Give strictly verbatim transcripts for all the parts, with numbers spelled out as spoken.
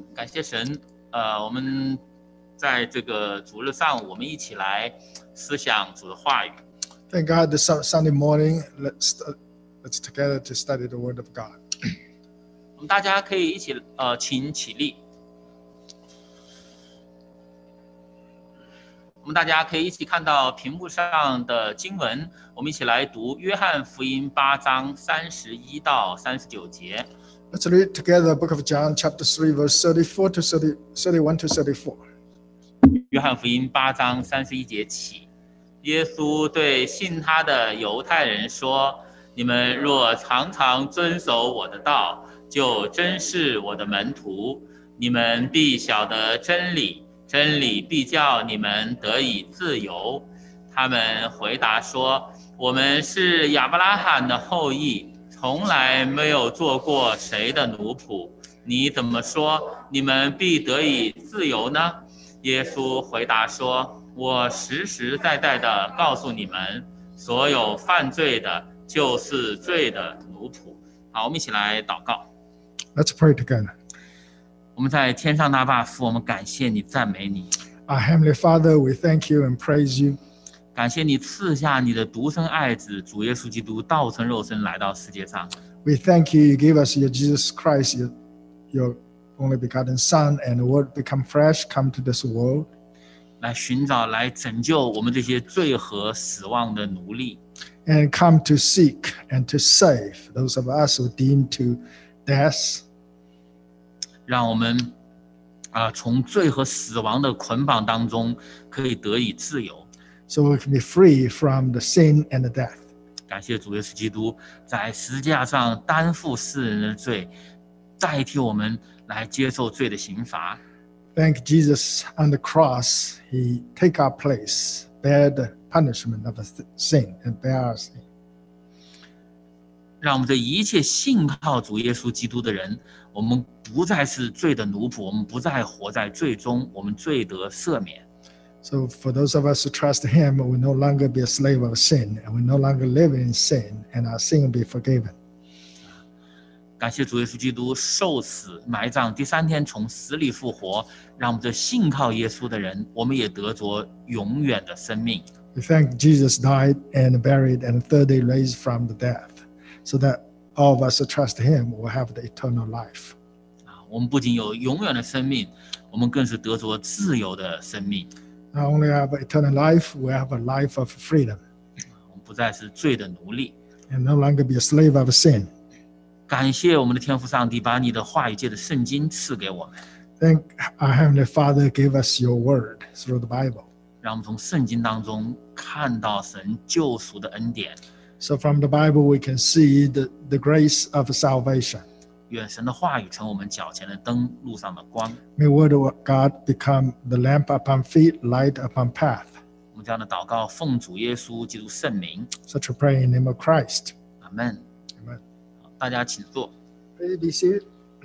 感谢神，呃，我们在这个主日上午，我们一起来思想主的话语。 Thank God this Sunday morning, let's let's together to study the Word of God. 我们大家可以一起呃，请起立。我们大家可以一起看到屏幕上的经文，我们一起来读约翰福音八章三十一到三十九节。 Let's read together the book of John, chapter three, verse thirty-four to thirty-one to thirty-four. 约翰福音八章三十一节起，耶稣对信他的犹太人说：“你们若常常遵守我的道，就真是我的门徒。你们必晓得真理，真理必叫你们得以自由。”他们回答说：“我们是亚伯拉罕的后裔，从来没有做过谁的奴仆。你怎么说你们必得以自由呢？”耶稣回答说：“我实实在在的告诉你们，所有犯罪的，就是罪的奴仆。”好，我们一起来祷告。 Let's pray together. 我们在天上大爸父，我们感谢你，赞美你。 Our Heavenly Father, we thank you and praise you. 感谢你赐下你的独生爱子主耶稣基督道成肉身来到世界上。 We thank you, you gave us your Jesus Christ, your, your only begotten Son, and the Word become flesh, come to this world. 来寻找、来拯救我们这些罪和死亡的奴隶。 And come to seek and to save those of us who deemed to death. 让我们啊、呃，从罪和死亡的捆绑当中可以得以自由。 So we can be free from the sin and the death. 感谢主耶稣基督在十字架上担负世人的罪，代替我们来接受罪的刑罚。 Thank Jesus on the cross, he take our place, bear the punishment of sin and bear our sin. 让我们这一切信靠主耶稣基督的人，我们不再是罪的奴仆，我们不再活在罪中，我们罪得赦免。 So for those of us who trust him, we no longer be a slave of sin, and we no longer live in sin, and our sin will be forgiven. 感谢主耶稣基督受死埋葬，第三天从死里复活，让我们这信靠耶稣的人，我们也得着永远的生命。 We thank Jesus died and buried and the third day raised from the death, so that all of us who trust him will have the eternal life. 啊，我们不仅有永远的生命，我们更是得着自由的生命。 Not only have eternal life, we have a life of freedom. 我们不再是罪的奴隶， And no longer be a slave of sin. 感谢我们的天父上帝，把你的话语界的圣经赐给我们。 Thank our Heavenly Father gave us your word through the Bible. 让我们从圣经当中看到神救赎的恩典。 So from the Bible we can see the, the grace of salvation. 愿神的话语成我们脚前的灯，路上的光。 May the word of God become the lamp upon feet, light upon path. 我们这样的祷告，奉主耶稣基督圣名， Such a prayer in the name of Christ. 阿门。 Amen. 好，大家请坐。 Please be seated.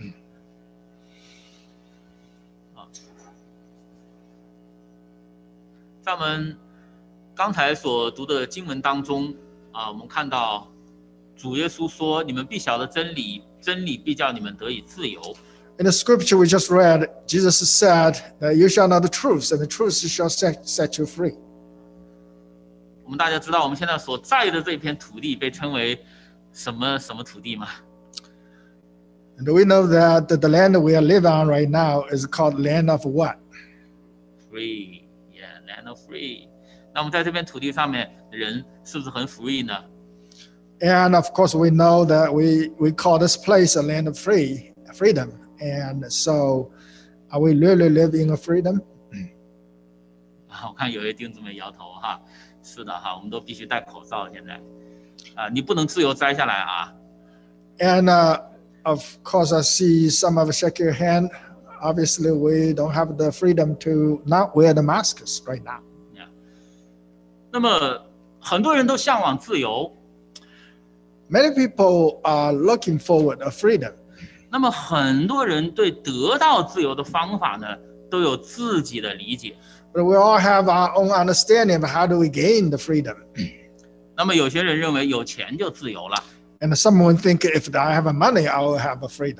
在我们刚才所读的经文当中啊，我们看到主耶稣说：“你们必晓得真理，真理必叫你们得以自由。” In the scripture we just read, Jesus said that you shall know the truth, and the truth shall set, set you free. 我们大家知道，我们现在所在的这片土地被称为什么什么土地吗？ And we know that the land that we are living on right now is called land of what? Free, yeah, land of free. 那我们在这片土地上面的人是不是很 free 呢？ And of course we know that we, we call this place a land of free, freedom. And so are we really living in freedom? 啊，我看有些弟兄姊妹摇头哈，是的哈，我们都必须戴口罩现在，啊，你不能自由摘下来啊。 And uh, of course I see some of us shake your hand. Obviously we don't have the freedom to not wear the masks right now. 那么很多人都向往自由， Many people are looking forward to freedom. 那么很多人对得到自由的方法呢，都有自己的理解。 But we all have our own understanding of how do we gain the freedom. 那么有些人认为有钱就自由了， And someone think if I have money, I will have a freedom.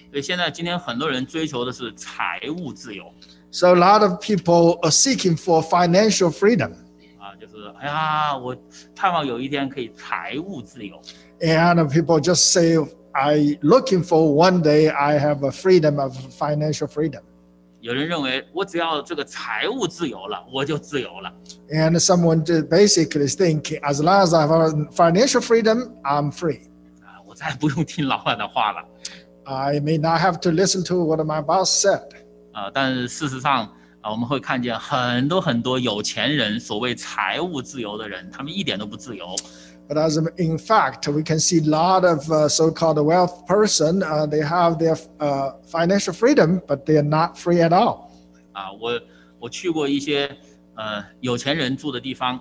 所以现在今天很多人追求的是财务自由。 So a lot of people are seeking for financial freedom. 啊，就是哎呀，我盼望有一天可以财务自由。 And people just say, I looking for one day I have a freedom of financial freedom. 有人认为我只要这个财务自由了，我就自由了。 And someone basically think, as long as I have financial freedom, I'm free. 啊，我再不用听老板的话了。 I may not have to listen to what my boss said. 啊，但是事实上啊，我们会看见很多很多有钱人，所谓财务自由的人，他们一点都不自由。 But as in fact, we can see a lot of uh, so-called wealth person, uh, they have their uh, financial freedom, but they are not free at all. 啊，我我去过一些呃有钱人住的地方。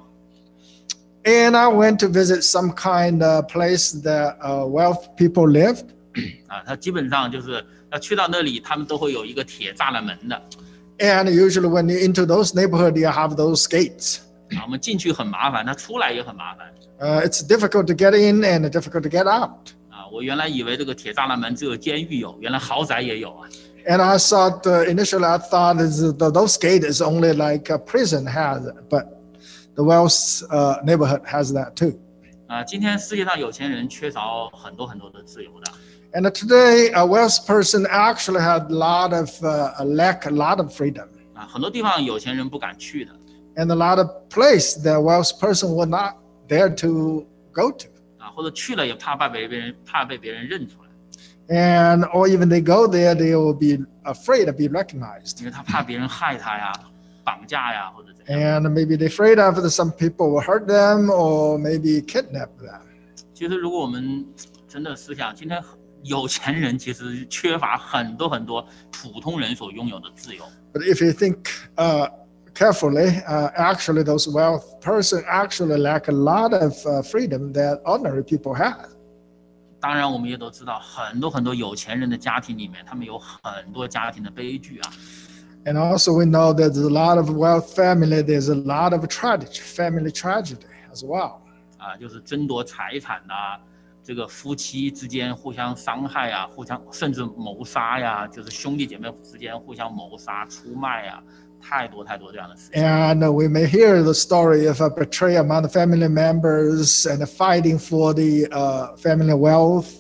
And I went to visit some kind of place that uh, wealth people lived. 啊，他基本上就是要去到那里，他们都会有一个铁栅栏门的。 And usually when you're into those neighborhoods, you have those gates. 啊，我们进去很麻烦，他出来也很麻烦。 Uh, it's difficult to get in and difficult to get out. 啊，我原来以为这个铁栅栏门只有监狱有，原来豪宅也有啊。 And I thought uh, initially I thought is the, those gates is only like a prison has, but the wealth uh, neighborhood has that too. 啊，今天世界上有钱人缺少很多很多的自由的。 And today, a wealth person actually had a lot of uh, lack a lot of freedom. 啊，很多地方有钱人不敢去的。 And a lot of place the wealth person would not dare to go to. 啊，或者去了也怕被别人怕被别人认出来。 And or even they go there, they will be afraid to be recognized. 因为他怕别人害他呀、绑架呀，或者怎样。 And maybe they're afraid of that some people will hurt them or maybe kidnap them. 其实，如果我们真的思想，今天有钱人其实缺乏很多很多普通人所拥有的自由。 But if you think uh, carefully, uh, actually those wealth person actually lack a lot of uh, freedom that ordinary people have. 当然，我们也都知道，很多很多有钱人的家庭里面，他们有很多家庭的悲剧啊。 And also we know that there's a lot of wealth family, there's a lot of tragedy, family tragedy as well. 啊，就是争夺财产呐、啊，这个夫妻之间互相伤害啊，互相甚至谋杀呀，就是兄弟姐妹之间互相谋杀、出卖啊，太多太多这样的事情。 And we may hear the story of a betrayal among the family members and fighting for the uh, family wealth,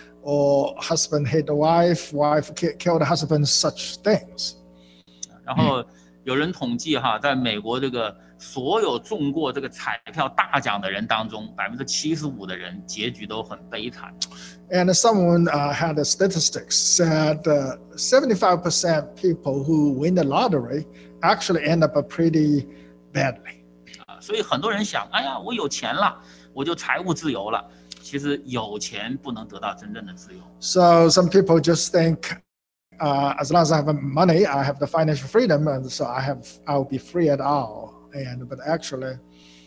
or husband hate the wife, wife kill the husband, such things. 然后有人统计哈，在美国这个所有中过这个彩票大奖的人当中，百分之七十五的人结局都很悲惨。 And someone uh, had a statistics said uh, seventy-five percent people who win the lottery actually end up pretty badly. 啊，所以很多人想，哎呀，我有钱了，我就财务自由了。其实有钱不能得到真正的自由。 So some people just think, uh, as long as I have money, I have the financial freedom, and so I have, I'll be free at all. And but actually,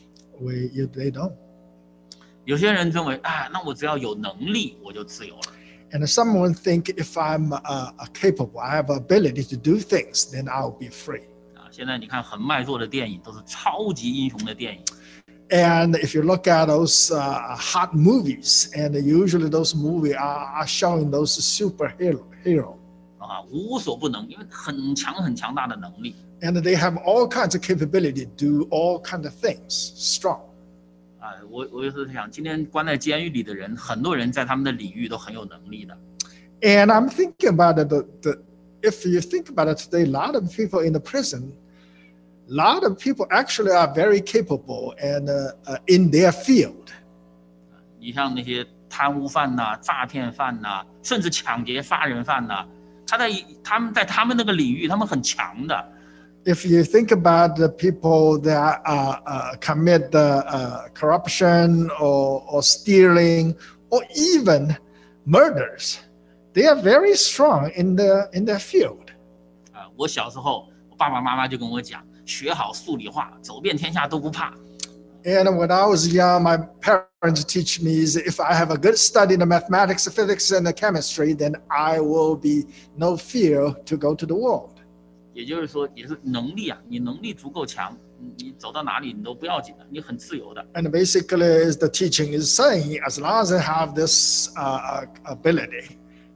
we you, they don't. 有些人认为，啊，那我只要有能力，我就自由了。 And someone think if I'm uh, capable, I have ability to do things, then I'll be free. 啊，现在你看很卖座的电影都是超级英雄的电影。 And if you look at those uh, hot movies, and usually those movies are, are showing those superhero hero. 啊，无所不能，因为很强很强大的能力。 And they have all kinds of capability to do all kinds of things, strong. 啊，我我就是想，今天关在监狱里的人，很多人在他们的领域都很有能力的。 And I'm thinking about it. The, the, if you think about it today, a lot of people in the prison, a lot of people actually are very capable and uh, uh, in their field. 你像那些贪污犯呐、啊、诈骗犯呐、啊，甚至抢劫杀人犯呐、啊，他在他们在他们那个领域，他们很强的。 If you think about the people that uh, uh, commit the uh, corruption or, or stealing or even murders, they are very strong in the in their field. 啊，我小时候，我爸爸妈妈就跟我讲，学好数理化，走遍天下都不怕。 And when I was young, my parents teach me is if I have a good study in the mathematics, physics, and the chemistry, then I will be no fear to go to the world. 也就是说，也是能力啊，你能力足够强，你走到哪里你都不要紧的，你很自由的。 And basically, is the teaching is saying, as long as I have this uh, ability,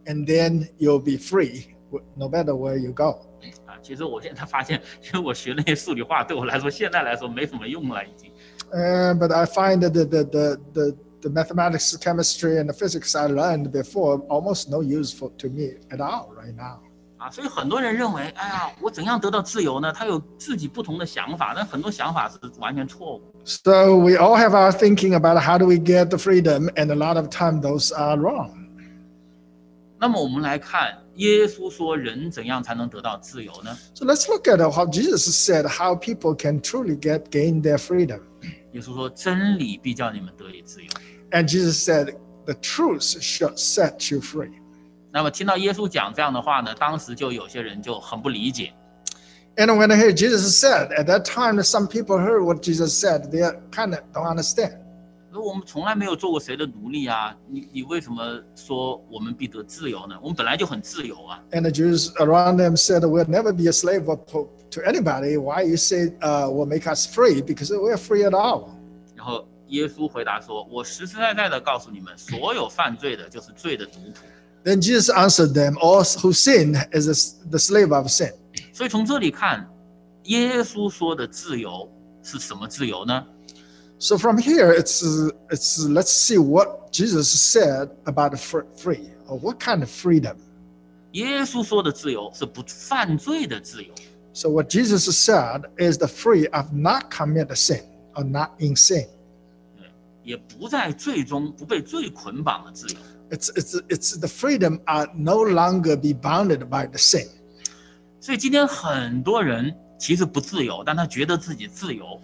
and then you'll be free no matter where you go. 啊，其实我现在发现，其实我学那些数理化对我来说，现在来说没什么用了，已经。 Uh, but I find that the, the, the, the, the mathematics, chemistry, and the physics I learned before almost no use for, to me at all right now. 啊，所以很多人认为，哎呀，我怎样得到自由呢？他有自己不同的想法，但很多想法是完全错误。 So we all have our thinking about how do we get the freedom, and a lot of time those are wrong. 那么我们来看，耶稣说人怎样才能得到自由呢？ So let's look at how Jesus said how people can truly get gain their freedom. 耶稣说，真理必叫你们得以自由。 And Jesus said, the truth shall set you free. 那么听到耶稣讲这样的话呢，当时就有些人就很不理解。 And when I hear Jesus said, at that time, some people heard what Jesus said, they kind of don't understand. 我们从来没有做过谁的奴隶啊，你你为什么说我们必得自由呢？我们本来就很自由啊。 And the Jews around them said, we'll never be a slave to anybody. Why you say uh, will make us free? Because we're free at all. 然后耶稣回答说：“我实实在在的告诉你们，所有犯罪的就是罪的奴仆。” Then Jesus answered them, all who sin is the slave of sin. 所以从这里看，耶稣说的自由是什么自由呢？ So from here, it's it's let's see what Jesus said about free, or what kind of freedom. 耶稣说的自由是不犯罪的自由。 So what Jesus said is the free of not commit a sin or not in sin. 也不在罪中不被罪捆绑的自由。 It's it's it's the freedom of no longer be bounded by the sin. 所以今天很多人其实不自由，但他觉得自己自由。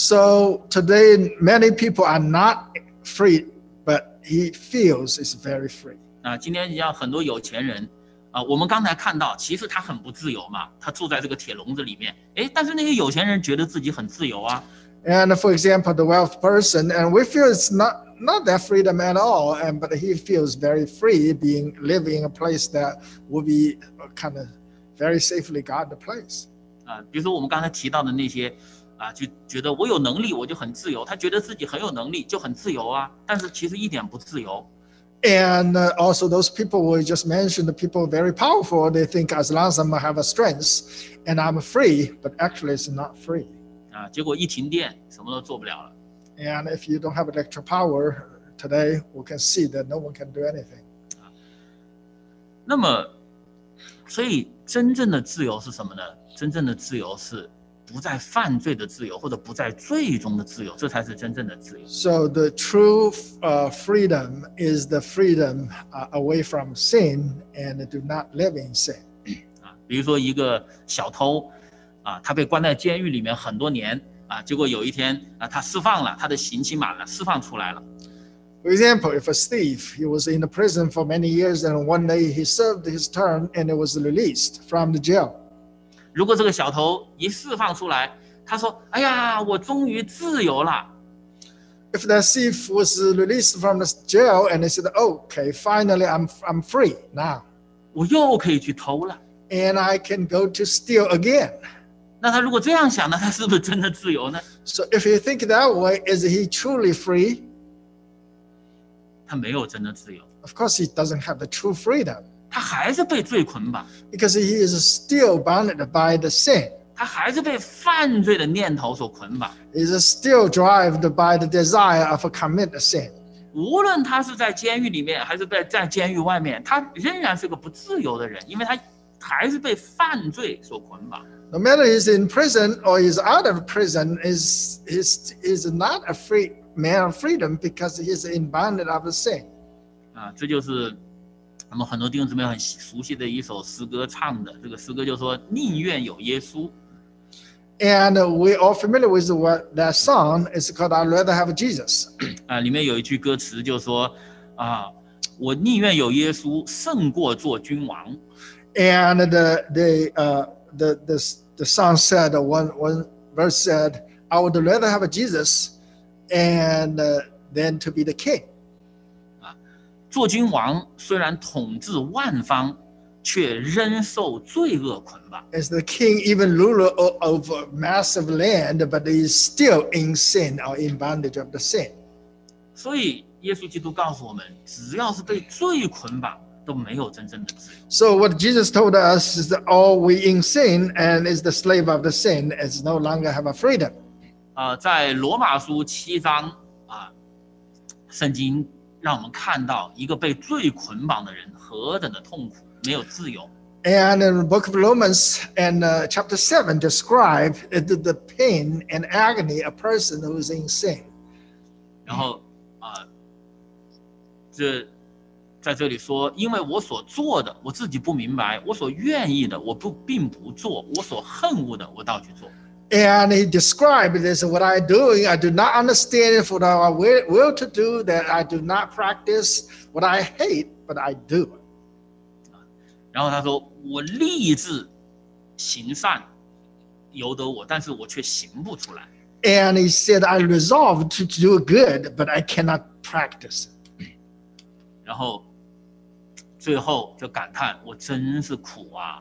So today, many people are not free, but he feels is very free. 啊，今天像很多有钱人，啊，我们刚才看到，其实他很不自由嘛，他住在这个铁笼子里面，哎，但是那些有钱人觉得自己很自由啊。 And for example, the wealth person, and we feel it's not not that freedom at all, and but he feels very free being living in a place that will be kind of very safely guard the place. 啊，比如说我们刚才提到的那些。 啊，就觉得我有能力，我就很自由。他觉得自己很有能力，就很自由啊。但是其实一点不自由。 And uh, also those people we just mentioned, the people very powerful, they think as long as I have a strength and I'm free, but actually it's not free. 啊，结果一停电，什么都做不了了。 And if you don't have electric power today, we can see that no one can do anything. 啊，那么，所以真正的自由是什么呢？真正的自由是。 不在犯罪的自由，或者不在罪中的自由，这才是真正的自由。 So the true uh, freedom is the freedom uh, away from sin and do not live in sin. 啊，比如说一个小偷，啊，他被关在监狱里面很多年，啊，结果有一天啊，他释放了，他的刑期满了，释放出来了。 For example, if a thief, he was in the prison for many years, and one day he served his term and it was released from the jail. 如果这个小偷一释放出来，他说：“哎呀，我终于自由了。” If the thief was released from the jail and he said, "Okay, finally I'm I'm free now." 我又可以去偷了。 And I can go to steal again. 那他如果这样想呢，他是不是真的自由呢？ So if you think that way, is he truly free? 他没有真的自由。 Of course, he doesn't have the true freedom. 他还是被罪捆绑 Because he is still bounded by the sin. 他还是被犯罪的念头所捆绑 He is still driven by the desire of a commit a sin. 无论他是在监狱里面还是在在监狱外面，他仍然是个不自由的人，因为他还是被犯罪所捆绑。 No matter he's in prison or he's out of prison, is is is not a free man of freedom because he's in bounded of the sin. 啊，这就是我们很多弟兄姊妹很熟悉的一首诗歌唱的，这个诗歌就说宁愿有耶稣。 And we all familiar with what that song is called. I'd rather have Jesus. 啊，里面有一句歌词就说啊，我宁愿有耶稣胜过做君王。 And the the uh the the the song said one one verse said, "I would rather have a Jesus, and uh, than to be the king." 啊，做君王虽然统治万方，却仍受罪恶捆绑。 As the king, even ruler of a massive land, but he's still in sin or in bondage of the sin. 所以耶稣基督告诉我们，只要是被罪捆绑， 都没有真正的自由。 So what Jesus told us is that all we in sin and is the slave of the sin is no longer have a freedom. 呃，在罗马书七章啊，圣经让我们看到一个被罪捆绑的人何等的痛苦，没有自由。 And in the book of Romans and uh, chapter seven describe the, the pain and agony a person who is in sin. 然后啊、呃，这在这里说，因为我所做的我自己不明白，我所愿意的我不并不做，我所恨恶的我倒去做。 And he described it as what I do, I do not understand it, for I will, will to do that I do not practice what I hate, but I do. 然后他说：“我立志行善，由得我，但是我却行不出来。” And he said, I resolved to do good, but I cannot practice it. 然后最后就感叹：“我真是苦啊！”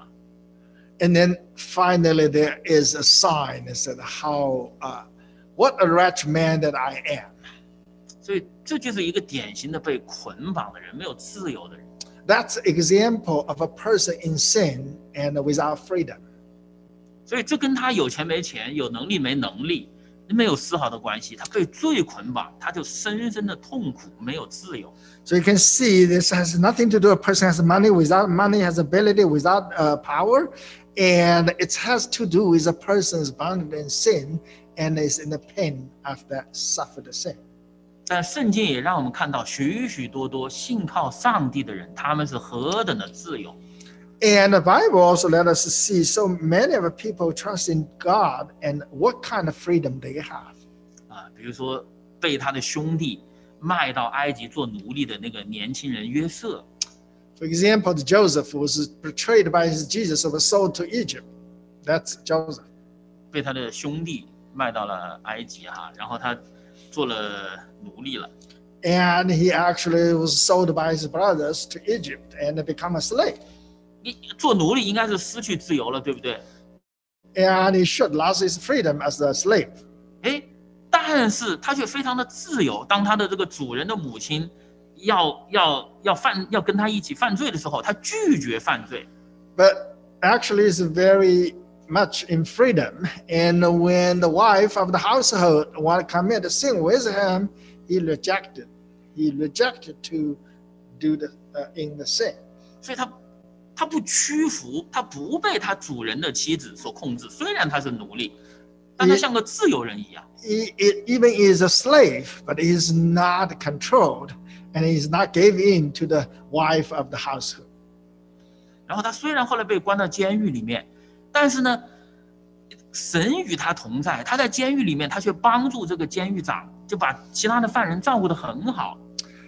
And then finally, there is a sign that said, "How, uh, what a wretched man that I am." 所以这就是一个典型的被捆绑的人，没有自由的人。 That's an example of a person in sin and without freedom. 所以这跟他有钱没钱、有能力没能力没有丝毫的关系。他被罪捆绑，他就深深的痛苦，没有自由。 So you can see this has nothing to do. A person has money, without money has ability, without uh, power, and it has to do with a person is bound in sin and is in the pain after suffered the sin. 但圣经也让我们看到许许多多信靠上帝的人，他们是何等的自由。 And the Bible also let us see so many of the people trust in God and what kind of freedom they have. 啊，比如说被他的兄弟卖到埃及做奴隶的那个年轻人约瑟。 For example, Joseph was betrayed by his Jesus and was sold to Egypt. That's Joseph. 被他的兄弟卖到了埃及哈，然后他做了奴隶了。 And he actually was sold by his brothers to Egypt and become a slave. 你做奴隶应该是失去自由了，对不对？ And he should lose his freedom as a slave. 哎，但是他却非常的自由。当他的这个主人的母亲要要要犯要跟他一起犯罪的时候，他拒绝犯罪。 But actually, he's very much in freedom. And when the wife of the household want to commit a sin with him, he rejected. He rejected to do the uh, in the sin. 所以他他不屈服，他不被他主人的妻子所控制。虽然他是奴隶，但他像个自由人一样。 He, he even is a slave, but he is not controlled, and he is not gave in to the wife of the household. 然后他虽然后来被关到监狱里面，但是呢，神与他同在。他在监狱里面，他却帮助这个监狱长，就把其他的犯人照顾得很好。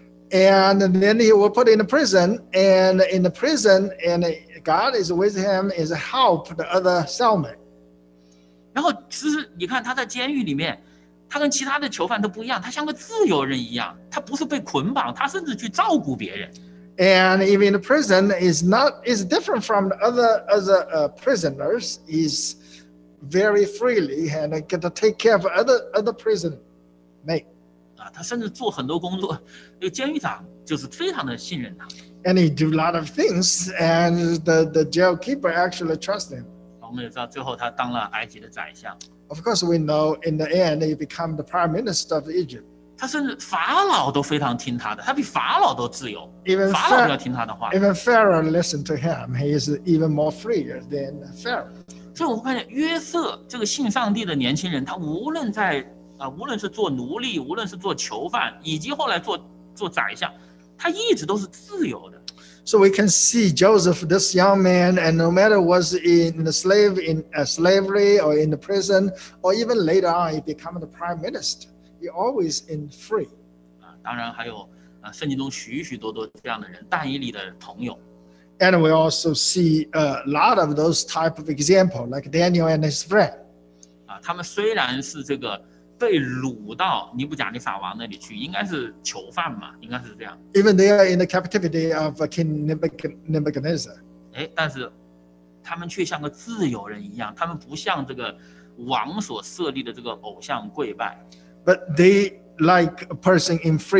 And then he was put in the prison, and in the prison, and God is with him, is help the other cellmate. 然后其实你看他在监狱里面，他跟其他的囚犯都不一样，他像个自由人一样，他不是被捆绑，他甚至去照顾别人。 And even the prison is not is different from the other other uh, prisoners. He's very freely and get to take care of other other prison mate. 啊，他甚至做很多工作，那个监狱长就是非常的信任他。 And he do a lot of things, and the, the jail keeper actually trusts him. 我们也知道，最后他当了埃及的宰相。 Of course, we know in the end he become the prime minister of Egypt. 他甚至法老都非常听他的，他比法老都自由， Even 法老都要 Pharaoh, 听他的话。 even Pharaoh listened to him. He is even more freer than Pharaoh. 所以我们发现约瑟这个信上帝的年轻人，他无论在啊、呃，无论是做奴隶，无论是做囚犯，以及后来做做宰相，他一直都是自由的。 So we can see Joseph, this young man, and no matter was in the slave in uh, slavery or in the prison, or even later on, he became the prime minister. He always in free. 啊，当然还有啊，圣经中许许多多这样的人，但以理的朋友。 And we also see a lot of those type of example, like Daniel and his friend. 啊，他们虽然是这个被掳到尼布甲尼撒王那里去，应该是囚犯嘛，应该是这样。 Even they are in the captivity of King Nebuchadnezzar. 哎，但是他们却像个自由人一样，他们不像这个王所设立的这个偶像跪拜。 But they like a person in freedom.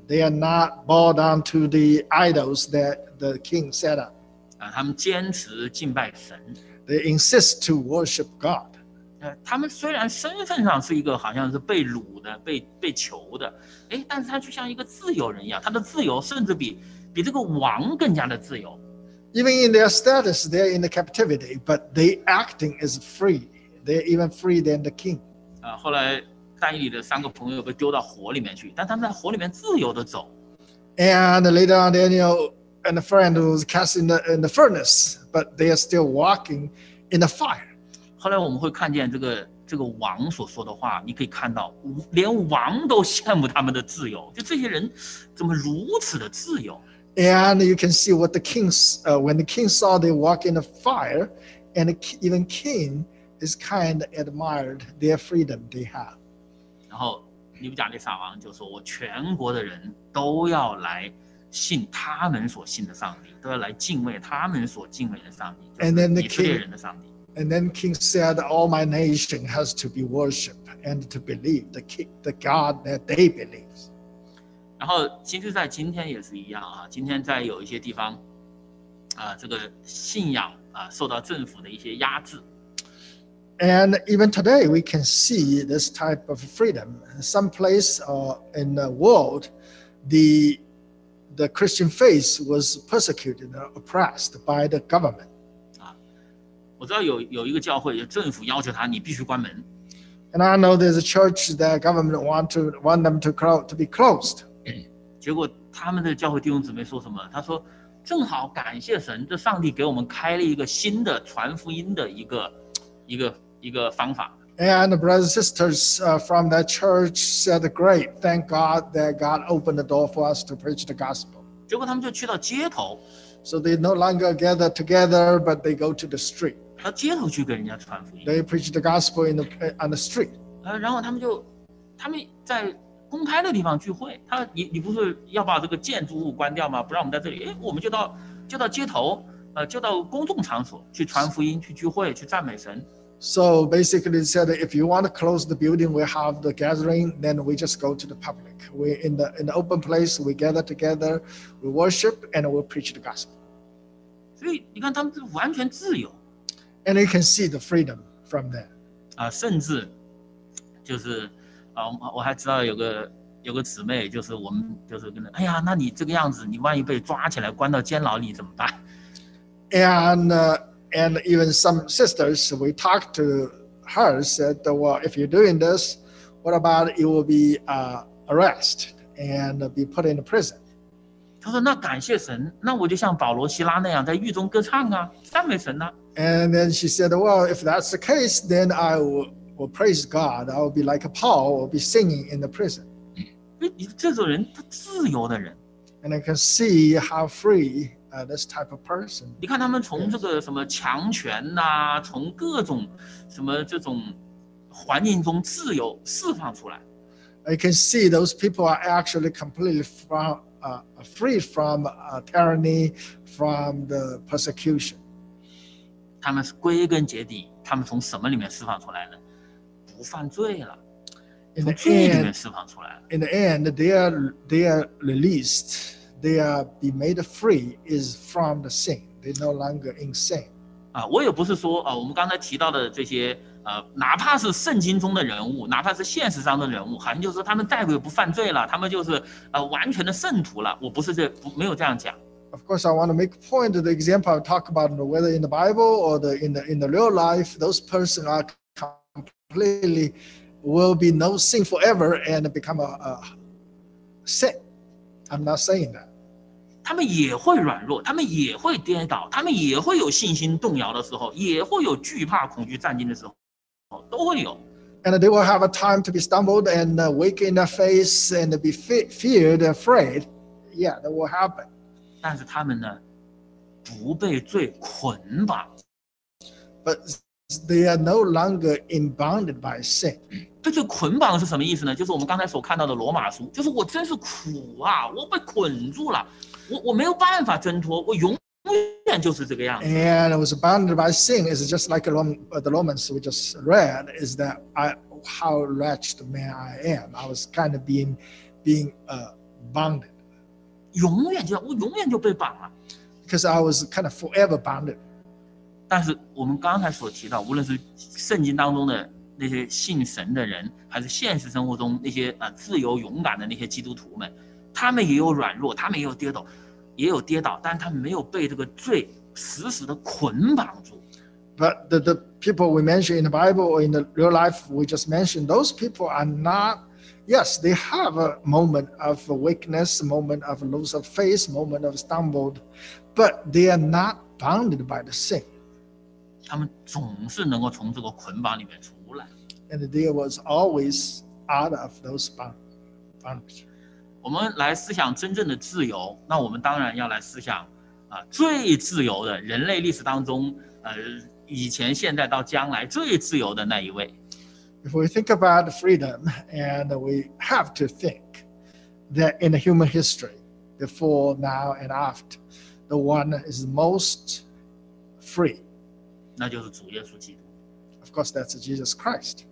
They are not bow down to the idols that the king set up. 啊，他们坚持敬拜神。 They insist to worship God. 呃，他们虽然身份上是一个好像是被掳的、被被囚的，哎，但是他就像一个自由人一样，他的自由甚至比比这个王更加的自由。 Even in their status, they're in the captivity, but they acting is free. They're even free than the king. 啊，后来但以理的三个朋友被丢到火里面去，但他们在火里面自由的走。 And later on, Daniel and a friend was cast in the, in the furnace, but they are still walking in the fire. 后来我们会看见这个这个王所说的话，你可以看到，连王都羡慕他们的自由，就这些人怎么如此的自由？ And you can see what the kings, uh, when the king saw they walk in the fire, and the, even king is kind of admired their freedom they have. 然后尼布甲尼撒王就说：“我全国的人都要来信他们所信的上帝，都要来敬畏他们所敬畏的上帝，就是以色列人的上帝。” And then King said, all my nation has to be worshipped and to believe the king, the God that they believe. 然后其实在今天也是一样啊，今天在有一些地方，啊，这个信仰啊受到政府的一些压制。 And even today we can see this type of freedom. Some place uh, in the world, the the Christian faith was persecuted and oppressed by the government. 我知道有有一个教会，政府要求他你必须关门。 And I know there's a church that government want to want them to close to be closed. 结果他们的教会弟兄姊妹说什么？他说：“正好感谢神，这上帝给我们开了一个新的传福音的一个一个一个方法。” And the brothers and sisters uh, from that church said, "Great, thank God that God opened the door for us to preach the gospel." 结果他们就去到街头。 So they no longer gather together, but they go to the street. 到街头去给人家传福音。 They preach the gospel in the on the street. 呃，然后他们就他们在公开的地方聚会。他你你不是要把这个建筑物关掉吗？不让我们在这里，哎，我们就到就到街头，呃，就到公众场所去传福音、去聚会、去赞美神。 So basically, they said that if you want to close the building, we have the gathering. Then we just go to the public. We in the in the open place. We gather together. We worship and we preach the gospel. 所以你看，他们是完全自由。 And you can see the freedom from that. 啊，甚至就是啊，我还知道有个有个姊妹，就是我们就是跟她，哎呀，那你这个样子，你万一被抓起来关到监牢里怎么办？ And uh, and even some sisters, we talked to her, said, well, if you're doing this, what about you will be uh, arrested and be put in prison? 她说：“那感谢神，那我就像保罗、希拉那样，在狱中歌唱啊，赞美神啊。” And then she said, well, if that's the case, then I will, will praise God. I will be like a Paul, will be singing in the prison. 你这种人，他自由的人， And I can see how free uh, this type of person. 你看他们从这个什么强权呐、啊，从各种什么这种环境中自由释放出来。 I can see those people are actually completely from, uh, free from uh, tyranny, from the persecution. 他们是归根结底，他们从什么里面释放出来的？不犯罪了， In 从 the 罪里面 end, 释放出来了。 in the end, they are they are released. They are be made free is from the sin. They no longer in sin. 啊，我也不是说啊，我们刚才提到的这些呃，哪怕是圣经中的人物，哪怕是现实上的人物，好像就是说他们再也不犯罪了，他们就是呃完全的圣徒了。我不是这不没有这样讲。 Of course, I want to make a point that the example I talk about, whether in the Bible or the in the in the real life, those persons are completely will be no sin forever and become a, a sin. I'm not saying that. 他们也会软弱，他们也会跌倒，他们也会有信心动摇的时候，也会有惧怕、恐惧战惊的时候，都会有。 And they will have a time to be stumbled and uh, weak in their face and be fe- feared and afraid. Yeah, that will happen. 但是他们呢，不被罪捆绑。 But they are no longer bounded by sin. 被罪捆绑是什么意思呢？就是我们刚才所看到的罗马书，就是我真是苦啊，我被捆住了，我我没有办法挣脱，我永远就是这个样子。 And it was bounded by sin. It's just like a Rom- uh, the Romans we just read. Is that I how wretched man I am. I was kind of being being uh, bounded 永远就我永远就被绑了。 because I was kind of forever bounded. 但是我们刚才所提到，无论是圣经当中的那些信神的人，还是现实生活中那些啊自由勇敢的那些基督徒们，他们也有软弱，他们也有跌倒，也有跌倒，但他们没有被这个罪死死的捆绑住。 But the, the people we mention in the Bible or in the real life we just mentioned, those people are not, yes, they have a moment of weakness, a moment of loss of faith, moment of stumbled, but they are not bounded by the sin. 他们总是能够从这个捆绑里面出来。 And they was always out of those bound, boundaries. 我们来思想真正的自由，那我们当然要来思想啊，最自由的人类历史当中，呃，以前、现在到将来最自由的那一位。 If we think about freedom, and we have to think that in the human history, before, now, and after, the one is most free. 那就是主耶稣基督。 Of course, that's Jesus Christ.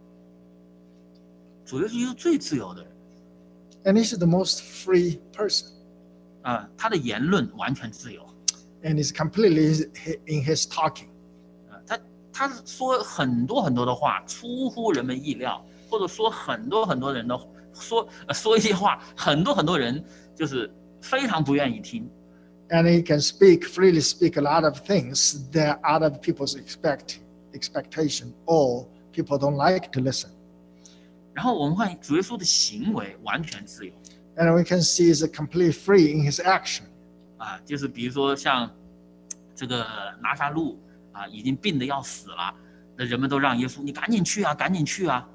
主耶稣基督最自由的人 And he's the most free person. 啊，他的言论完全自由 And he's completely in his talking. 啊，他他说很多很多的话，出乎人们意料，或者说很多很多人的说、呃、说一些话，很多很多人就是非常不愿意听。 And he can speak, freely speak a lot of things that out of people's expect, expectation or people don't like to listen. 然后我们看主耶稣的行为完全自由 And we can see he's completely free in his action. 啊，就是比如说像这个拿撒路啊，已经病得要死了，那人们都让耶稣你赶紧去啊，赶紧去啊。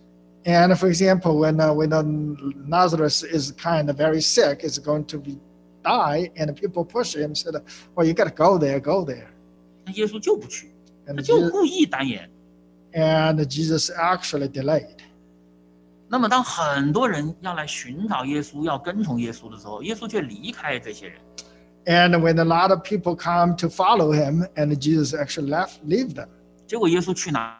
And for example, when uh, when uh, Nazareth is kind of very sick, is going to be die, and people push him, said, "Well, you got to go there, go there." 那耶稣就不去， And 他就 Jesus, 故意单言。 and Jesus actually delayed. 那么当很多人要来寻找耶稣，要跟从耶稣的时候，耶稣却离开这些人。 And when a lot of people come to follow him, and Jesus actually left, leave them. 结果耶稣去哪？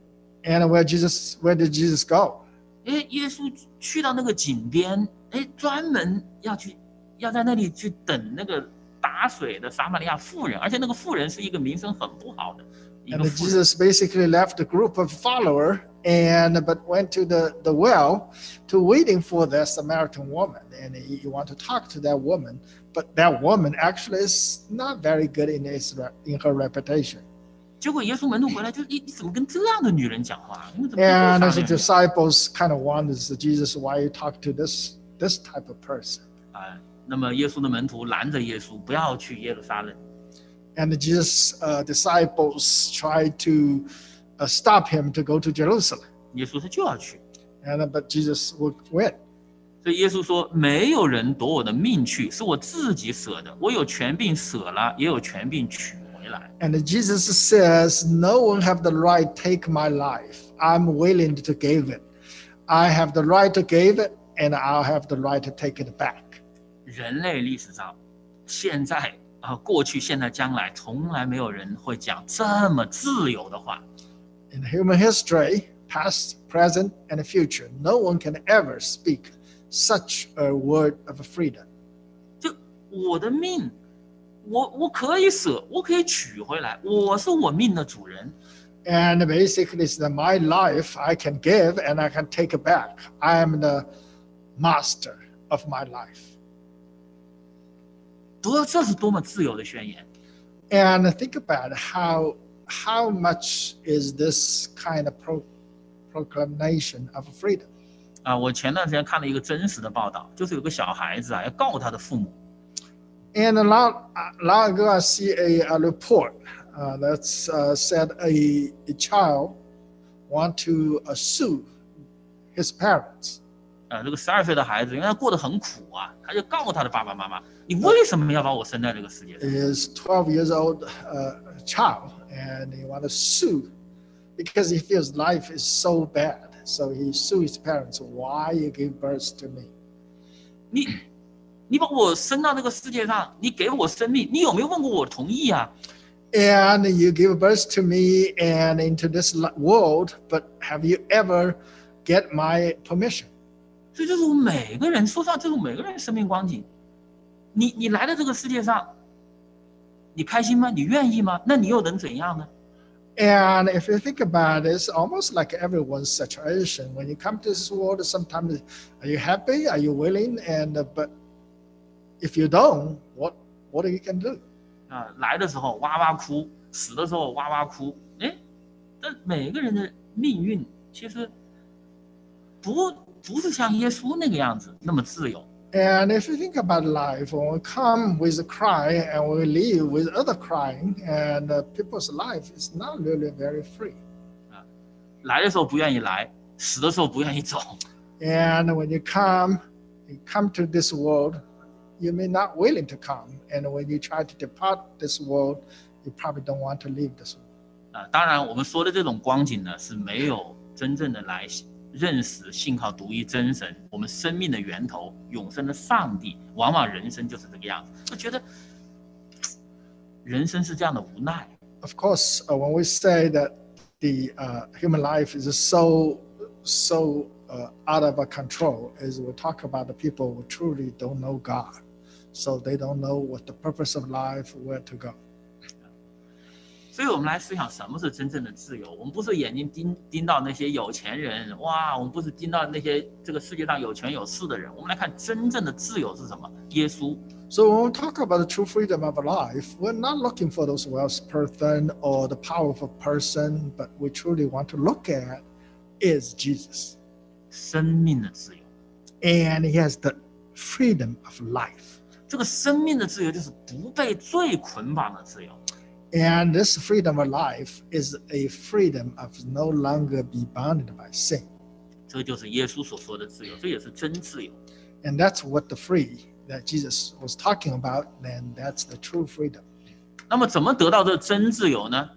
And where Jesus, where did Jesus go? 哎，耶稣去到那个井边，哎，专门要去，要在那里去等那个打水的撒玛利亚妇人，而且那个妇人是一个名声很不好的一个 And 妇人。 Jesus basically left a group of follower and but went to the, the well to waiting for the Samaritan woman. And he, he want to talk to that woman, but that woman actually is not very good in his in her reputation. 结果耶稣门徒回来就，你你怎么跟这样的女人讲话？你怎么跟这 And 样 as 的 the 人 disciples kind of wonders, Jesus, why you talk to this this type of person? 啊？那么耶稣的门徒拦着耶稣不要去耶路撒冷。 And Jesus' uh, disciples tried to uh, stop him to go to Jerusalem. 耶稣他就要去， And uh, but Jesus would win. 所以耶稣说：“没有人夺我的命去，是我自己舍的。我有权柄舍了，也有权柄取回来。” And Jesus says, no one have the right to take my life. I'm willing to give it. I have the right to give it, and I'll have the right to take it back. 人类历史上，现在啊、过去、现在、将来，从来没有人会讲这么自由的话。 In human history, past, present, and future, no one can ever speak such a word of freedom. 就我的命，我我可以舍，我可以取回来，我是我命的主人。 And basically, it's that my life I can give and I can take it back. I am the master of my life. 多，这是多么自由的宣言！ And think about how how much is this kind of pro, proclamation of freedom? 啊，我前段时间看了一个真实的报道，就是有个小孩子啊，要告他的父母。 And a lot, a long ago, I see a, a report uh, that's uh, said a, a child want to uh, sue his parents. 呃，这个十二岁的孩子，因为他过得很苦啊，他就告他的爸爸妈妈：“你为什么要把我生在这个世界上？” Is twelve years old uh, child, and he want to sue because he feels life is so bad. So he sues his parents. Why you give birth to me? 你，你把我生到这个世界上，你给我生命，你有没有问过我同意啊？ And you give birth to me and into this world, but have you ever get my permission? 这就是我们每个人，说实话，这是我们每个人生命光景。你你来到这个世界上，你开心吗？你愿意吗？那你又能怎样呢？ And if you think about it, it's almost like everyone's situation. When you come to this world, sometimes are you happy? Are you willing? And uh, but if you don't, what what are you can do? 啊，来的时候哇哇哭，死的时候哇哇哭。哎，这每个人的命运其实不不是像耶稣那个样子那么自由。 And if you think about life, when we come with a cry and we leave with other crying, and uh, people's life is not really very free. 啊，来的时候不愿意来，死的时候不愿意走。 And when you come, you come to this world, you may not willing to come. And when you try to depart this world, you probably don't want to leave this world. 啊，当然我们说的这种光景呢，是没有真正的来认识信靠独一真神，我们生命的源头，永生的上帝。往往人生就是这个样子，就觉得人生是这样的无奈。 Of course, uh, when we say that the uh, human life is so so uh, out of our control, is we talk about the people who truly don't know God, so they don't know what the purpose of life, where to go. 所以我们来思想什么是真正的自由。我们不是眼睛盯盯到那些有钱人，哇，我们不是盯到那些这个世界上有权有势的人。我们来看真正的自由是什么？耶稣。 So when we talk about the true freedom of life, we're not looking for those wealthy person or the powerful person, but we truly want to look at is Jesus. 生命的自由。 And he has the freedom of life. 这个生命的自由就是不被罪捆绑的自由。 And this freedom of life is a freedom of no longer be bounded by sin. 这就是耶稣所说的自由，这也是真自由。 And that's what the free that Jesus was talking about, then that's the true freedom. 那么怎么得到这真自由呢？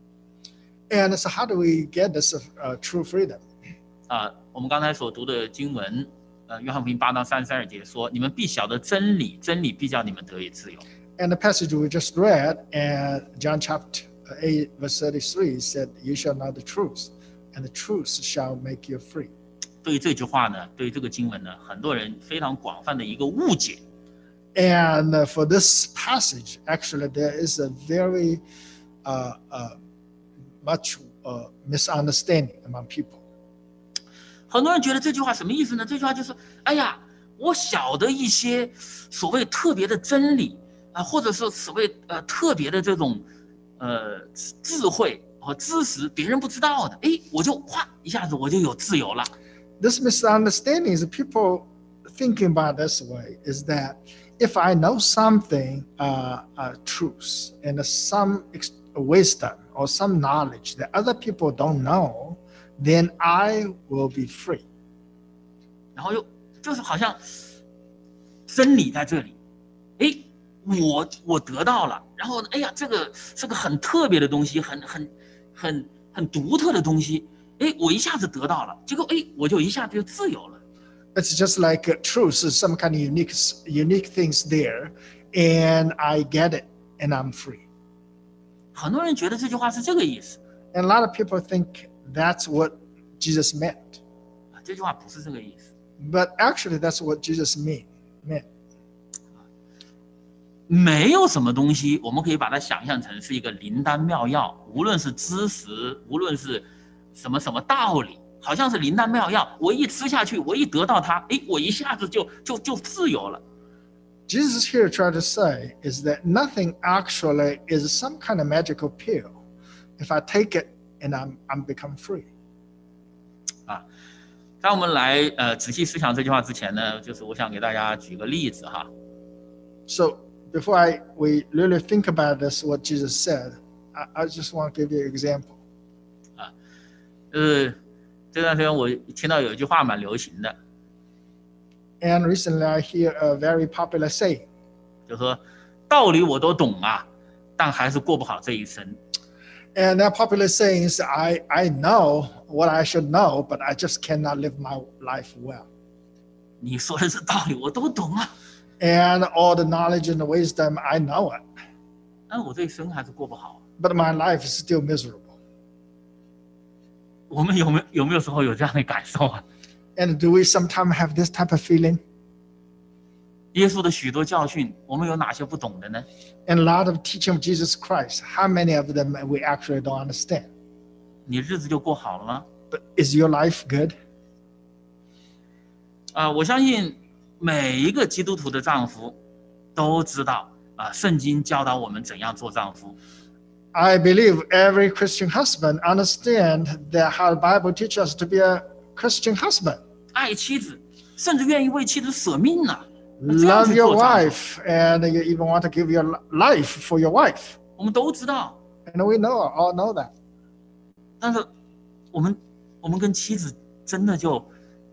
And so how do we get this uh, true freedom? 啊，我们刚才所读的经文，呃，约翰福音八章三十二节说：“你们必晓得真理，真理必叫你们得以自由。” And the passage we just read, and John chapter eight, verse thirty-three said, "You shall know the truth, and the truth shall make you free." 对于这句话呢，对于这个经文呢，很多人非常广泛的一个误解。 And uh, for this passage, actually, there is a very uh, uh, much uh, misunderstanding among people. 很多人觉得这句话什么意思呢？这句话就是，哎呀，我晓得一些所谓特别的真理啊，或者是所谓呃特别的这种呃智慧和知识，别人不知道的，哎，我就哗一下子我就有自由了。 This misunderstanding is people thinking about this way is that if I know something, uh, uh, truth and some ex- wisdom or some knowledge that other people don't know, then I will be free. 然后又就是好像真理在这里，哎，我我得到了，然后哎呀，这个是个很特别的东西，很很很很独特的东西，哎，我一下子得到了，结果哎，我就一下子就自由了。 It's just like uh, truth is some kind of unique, unique things there, and I get it, and I'm free. 很多人觉得这句话是这个意思， And a lot of people think that's what Jesus meant, 啊，这句话不是这个意思。 but actually that's what Jesus mean, meant. 没有什么东西，我们可以把它想象成是一个灵丹妙药，无论是知识，无论是什么什么道理，好像是灵丹妙药，我一吃下去，我一得到它，哎，我一下子就就就自由了。 Jesus here tried to say is that nothing actually is some kind of magical pill. If I take it and I'm I'm become free. 啊，在我们来呃仔细思想这句话之前呢，就是我想给大家举个例子哈。 So before I we really think about this, what Jesus said, I, I just want to give you an example. 啊，呃，这段时间我听到有一句话蛮流行的， And recently I hear a very popular saying. 就说道理我都懂啊，但还是过不好这一生。 And that popular saying is, I, I know what I should know, but I just cannot live my life well. 你说的这道理我都懂啊， And all the knowledge and the wisdom, I know it. 但我这一生还是过不好。 But my life is still miserable. 我们有没有有没有时候有这样的感受啊？ And do we sometimes have this type of feeling? 耶稣的许多教训，我们有哪些不懂的呢？ And a lot of teaching of Jesus Christ, how many of them we actually don't understand? 你日子就过好了吗？ But is your life good? 啊、我相信每一个基督徒的丈夫都知道啊、圣经教导我们怎样做丈夫。 I believe every Christian husband understand that how the Bible teaches us to be a Christian husband. 爱妻子，甚至愿意为妻子舍命啊！那这样 Love 去 your 做丈夫， wife, and you even want to give your life for your wife. 我们都知道。 And we know, all know that. 但是我们我们跟妻子真的就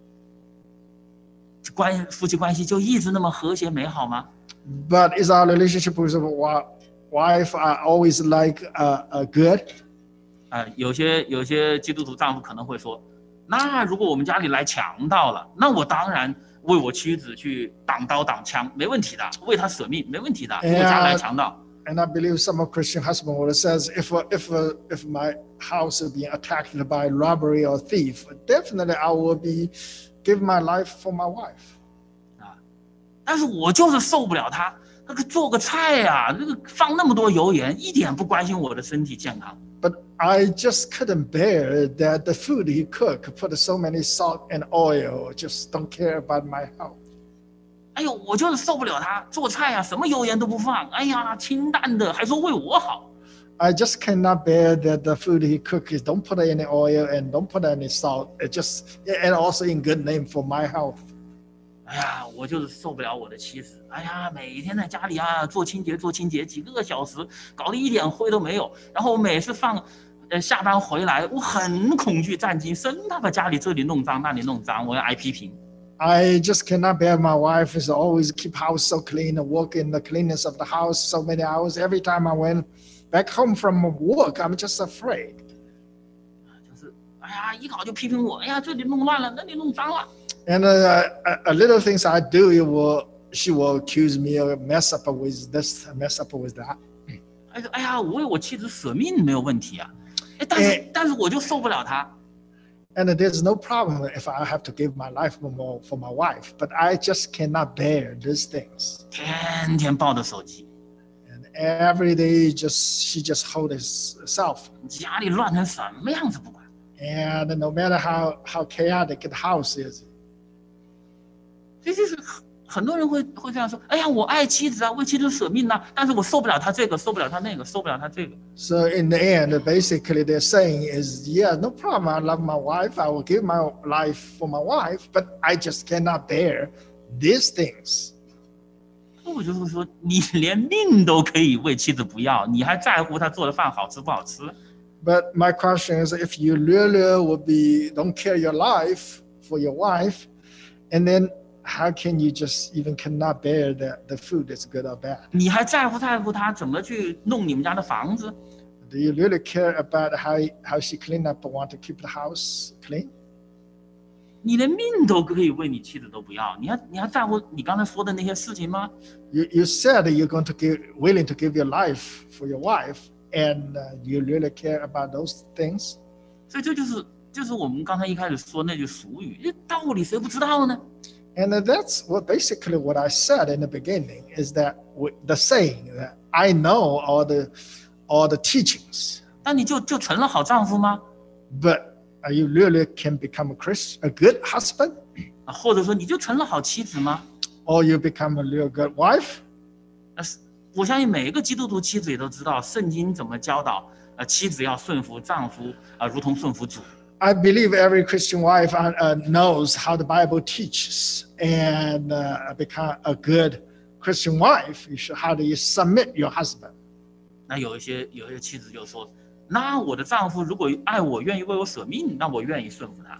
关夫妻关系就一直那么和谐美好吗？ But is our relationship with our wi- wife uh, always like uh, uh, good? 啊、有些有些基督徒丈夫可能会说，那如果我们家里来强盗了，那我当然为我妻子去挡刀挡枪，没问题的，为她舍命没问题的。如果家来强盗， And I believe some of Christian husband would says, if uh, if uh, if my house is being attacked by robbery or thief, definitely I will be give my life for my wife. 但是我就是受不了他那个做个菜呀、那个放那么多油盐，一点不关心我的身体健康。 But I just couldn't bear that the food he cooked put so many salt and oil. Just don't care about my health. 哎呦，我就是受不了他做菜呀、什么油盐都不放，哎呀，清淡的，还说为我好。 I just cannot bear that the food he cooked is don't put any oil and don't put any salt. It just and also in good name for my health. 哎呀，我就是受不了我的妻子。哎呀，每天在家里啊做清洁做清洁几个小时，搞得一点灰都没有。然后我每次放，呃下班回来，我很恐惧战惊，生怕把家里这里弄脏那里弄脏，我要挨批评。 I just cannot bear my wife is always keep house so clean and work in the cleanness of the house so many hours. Every time I went back home from work, I'm just afraid. 就是哎呀，一搞就批评我，哎呀这里弄乱了，那里弄脏了。 And uh, a, a little things I do, it will she will accuse me of mess up with this, mess up with that. 哎哎呀，我为我妻子舍命没有问题啊，哎但是、 哎但是我就受不了她。 And there's no problem if I have to give my life for, more, for my wife, but I just cannot bear these things. 天天抱着手机， And every day, just she just hold herself. 家里乱成什么样子不管。 And no matter how how chaotic the house is, 这就是很很多人会会这样说，哎呀，我爱妻子啊，为妻子舍命呐、但是我受不了他这个，受不了他那个，受不了他这个。 so in the end, basically they're saying is, yeah, no problem. I love my wife. I will give my life for my wife, but I just cannot bear these things. 那我就是说，你连命都可以为妻子不要，你还在乎他做的饭好吃不好吃？ But my question is, if you really would be don't care your life for your wife, and then how can you just even cannot bear that the food is good or bad? 你还在乎在乎他怎么去弄你们家的房子？ Do you really care about how how she clean up and want to keep the house clean? 你连命都可以为你妻子都不要，你还你还在乎你刚才说的那些事情吗？ You you said that you're going to give willing to give your life for your wife, and uh, you really care about those things? 所以这就是就是我们刚才一开始说那句俗语，这道理谁不知道呢？ And that's what basically what I said in the beginning is that with the saying that I know all the all the teachings, 那你就就成了好丈夫吗？ but are you really can become a Christ, a good husband, 啊，或者说你就成了好妻子吗？ or you become a real good wife? 呃，我相信每一个基督徒妻子也都知道圣经怎么教导，呃，妻子要顺服丈夫啊、如同顺服主。 I believe every Christian wife uh, uh, knows how the Bible teaches, and uh, become a good Christian wife. You should how do you submit your husband? 那有一些有一些妻子就说，那我的丈夫如果爱我，愿意为我舍命，那我愿意顺服他。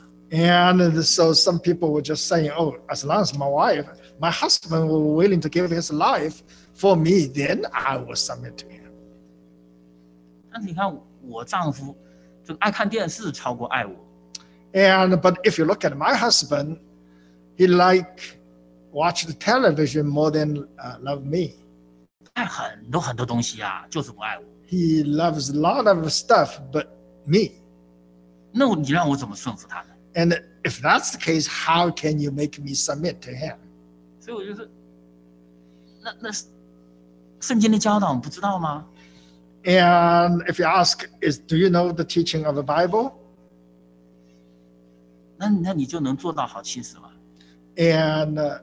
And so some people were just saying, "Oh, as long as my wife, my husband were willing to give his life for me, then I will submit to him." 但是你看我丈夫，这个爱看电视超过爱我。 And but if you look at my husband, he like watch the television more than uh, love me. 爱很多很多东西啊，就是不爱我。 He loves a lot of stuff, but me. 那你让我怎么顺服他呢？ And if that's the case, how can you make me submit to him? 所以我就说，那那圣经的教导你不知道吗？ And if you ask, is do you know the teaching of the Bible? 那那你就能做到好妻子吗？ And uh,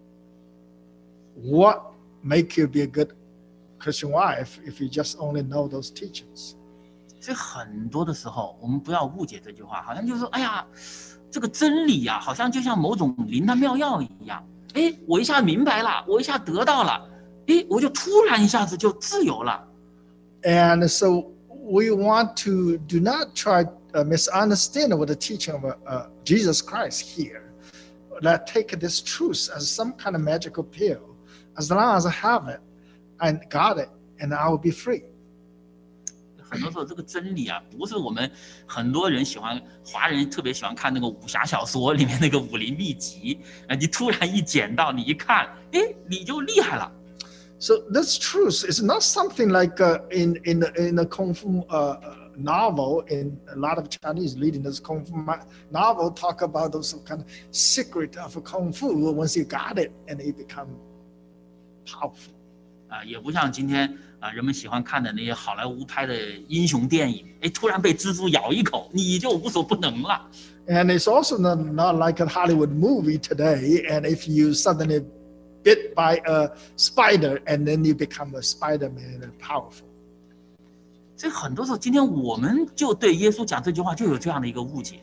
what make you be a good Christian wife if you just only know those teachings? 所以很多的时候，我们不要误解这句话，好像就是说，哎呀，这个真理呀、啊，好像就像某种灵丹妙药一样。哎，我一下明白了，我一下得到了，哎，我就突然一下子就自由了。 And so we want to do not try to misunderstand what the teaching of uh, Jesus Christ here. That take this truth as some kind of magical pill. As long as I have it and got it, and I will be free. 很多时候，这个真理啊，不是我们很多人喜欢，华人特别喜欢看那个武侠小说里面那个武林秘籍啊，你突然一捡到，你一看，哎，你就厉害了。 So this truth is not something like uh, in in in a kung fu uh, novel. In a lot of Chinese reading this kung fu novel talk about those kind of secret of kung fu. Once you got it, and it become powerful. 啊，也不像今天啊，人们喜欢看的那些好莱坞拍的英雄电影，哎，突然被蜘蛛咬一口，你就无所不能了。 And it's also not, not like a Hollywood movie today. And if you suddenly bit by a spider, and then you become a Spider-Man and powerful. 所以很多时候，今天我们就对耶稣讲这句话就有这样的一个误解。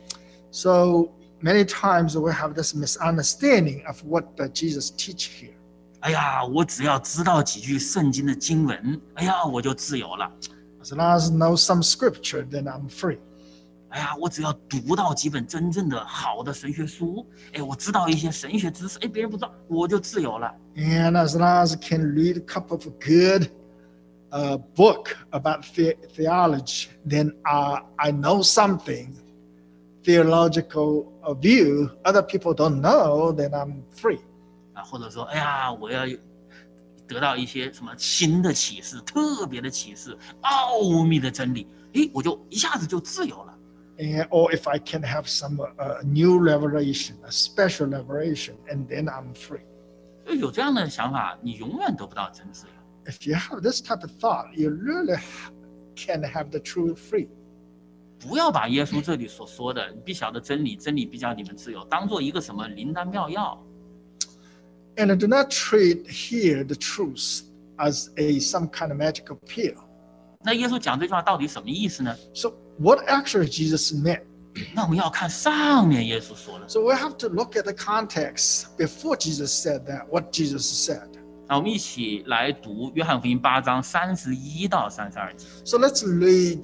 So many times we have this misunderstanding of what uh, Jesus teach here. 哎呀，我只要知道几句圣经的经文，哎呀，我就自由了。 As long as I know some scripture, then I'm free. 哎呀，我只要读到几本真正的好的神学书，哎，我知道一些神学知识，哎，别人不知道，我就自由了。 And as long as I can read a couple of good uh, book about the theology, then uh, I know something theological view other people don't know, then I'm free. 啊，或者说，哎呀，我要得到一些什么新的启示、特别的启示、奥秘的真理，哎，我就一下子就自由了。 And, or if I can have some uh, new revelation, a special revelation, and then I'm free. 就有这样的想法，你永远得不到真自由。 If you have this type of thought, you really can have the true free. 不要把耶稣这里所说的“你必晓得真理，真理必叫你们自由”当做一个什么灵丹妙药。 And do not treat here the truth as a some kind of magical pill. 那耶稣讲这句话到底什么意思呢？ So what actually Jesus meant? 那我们要看上面耶稣说的。 So we have to look at the context before Jesus said that, what Jesus said. 那我们一起来读约翰福音八章三十一到三十二节。 So let's read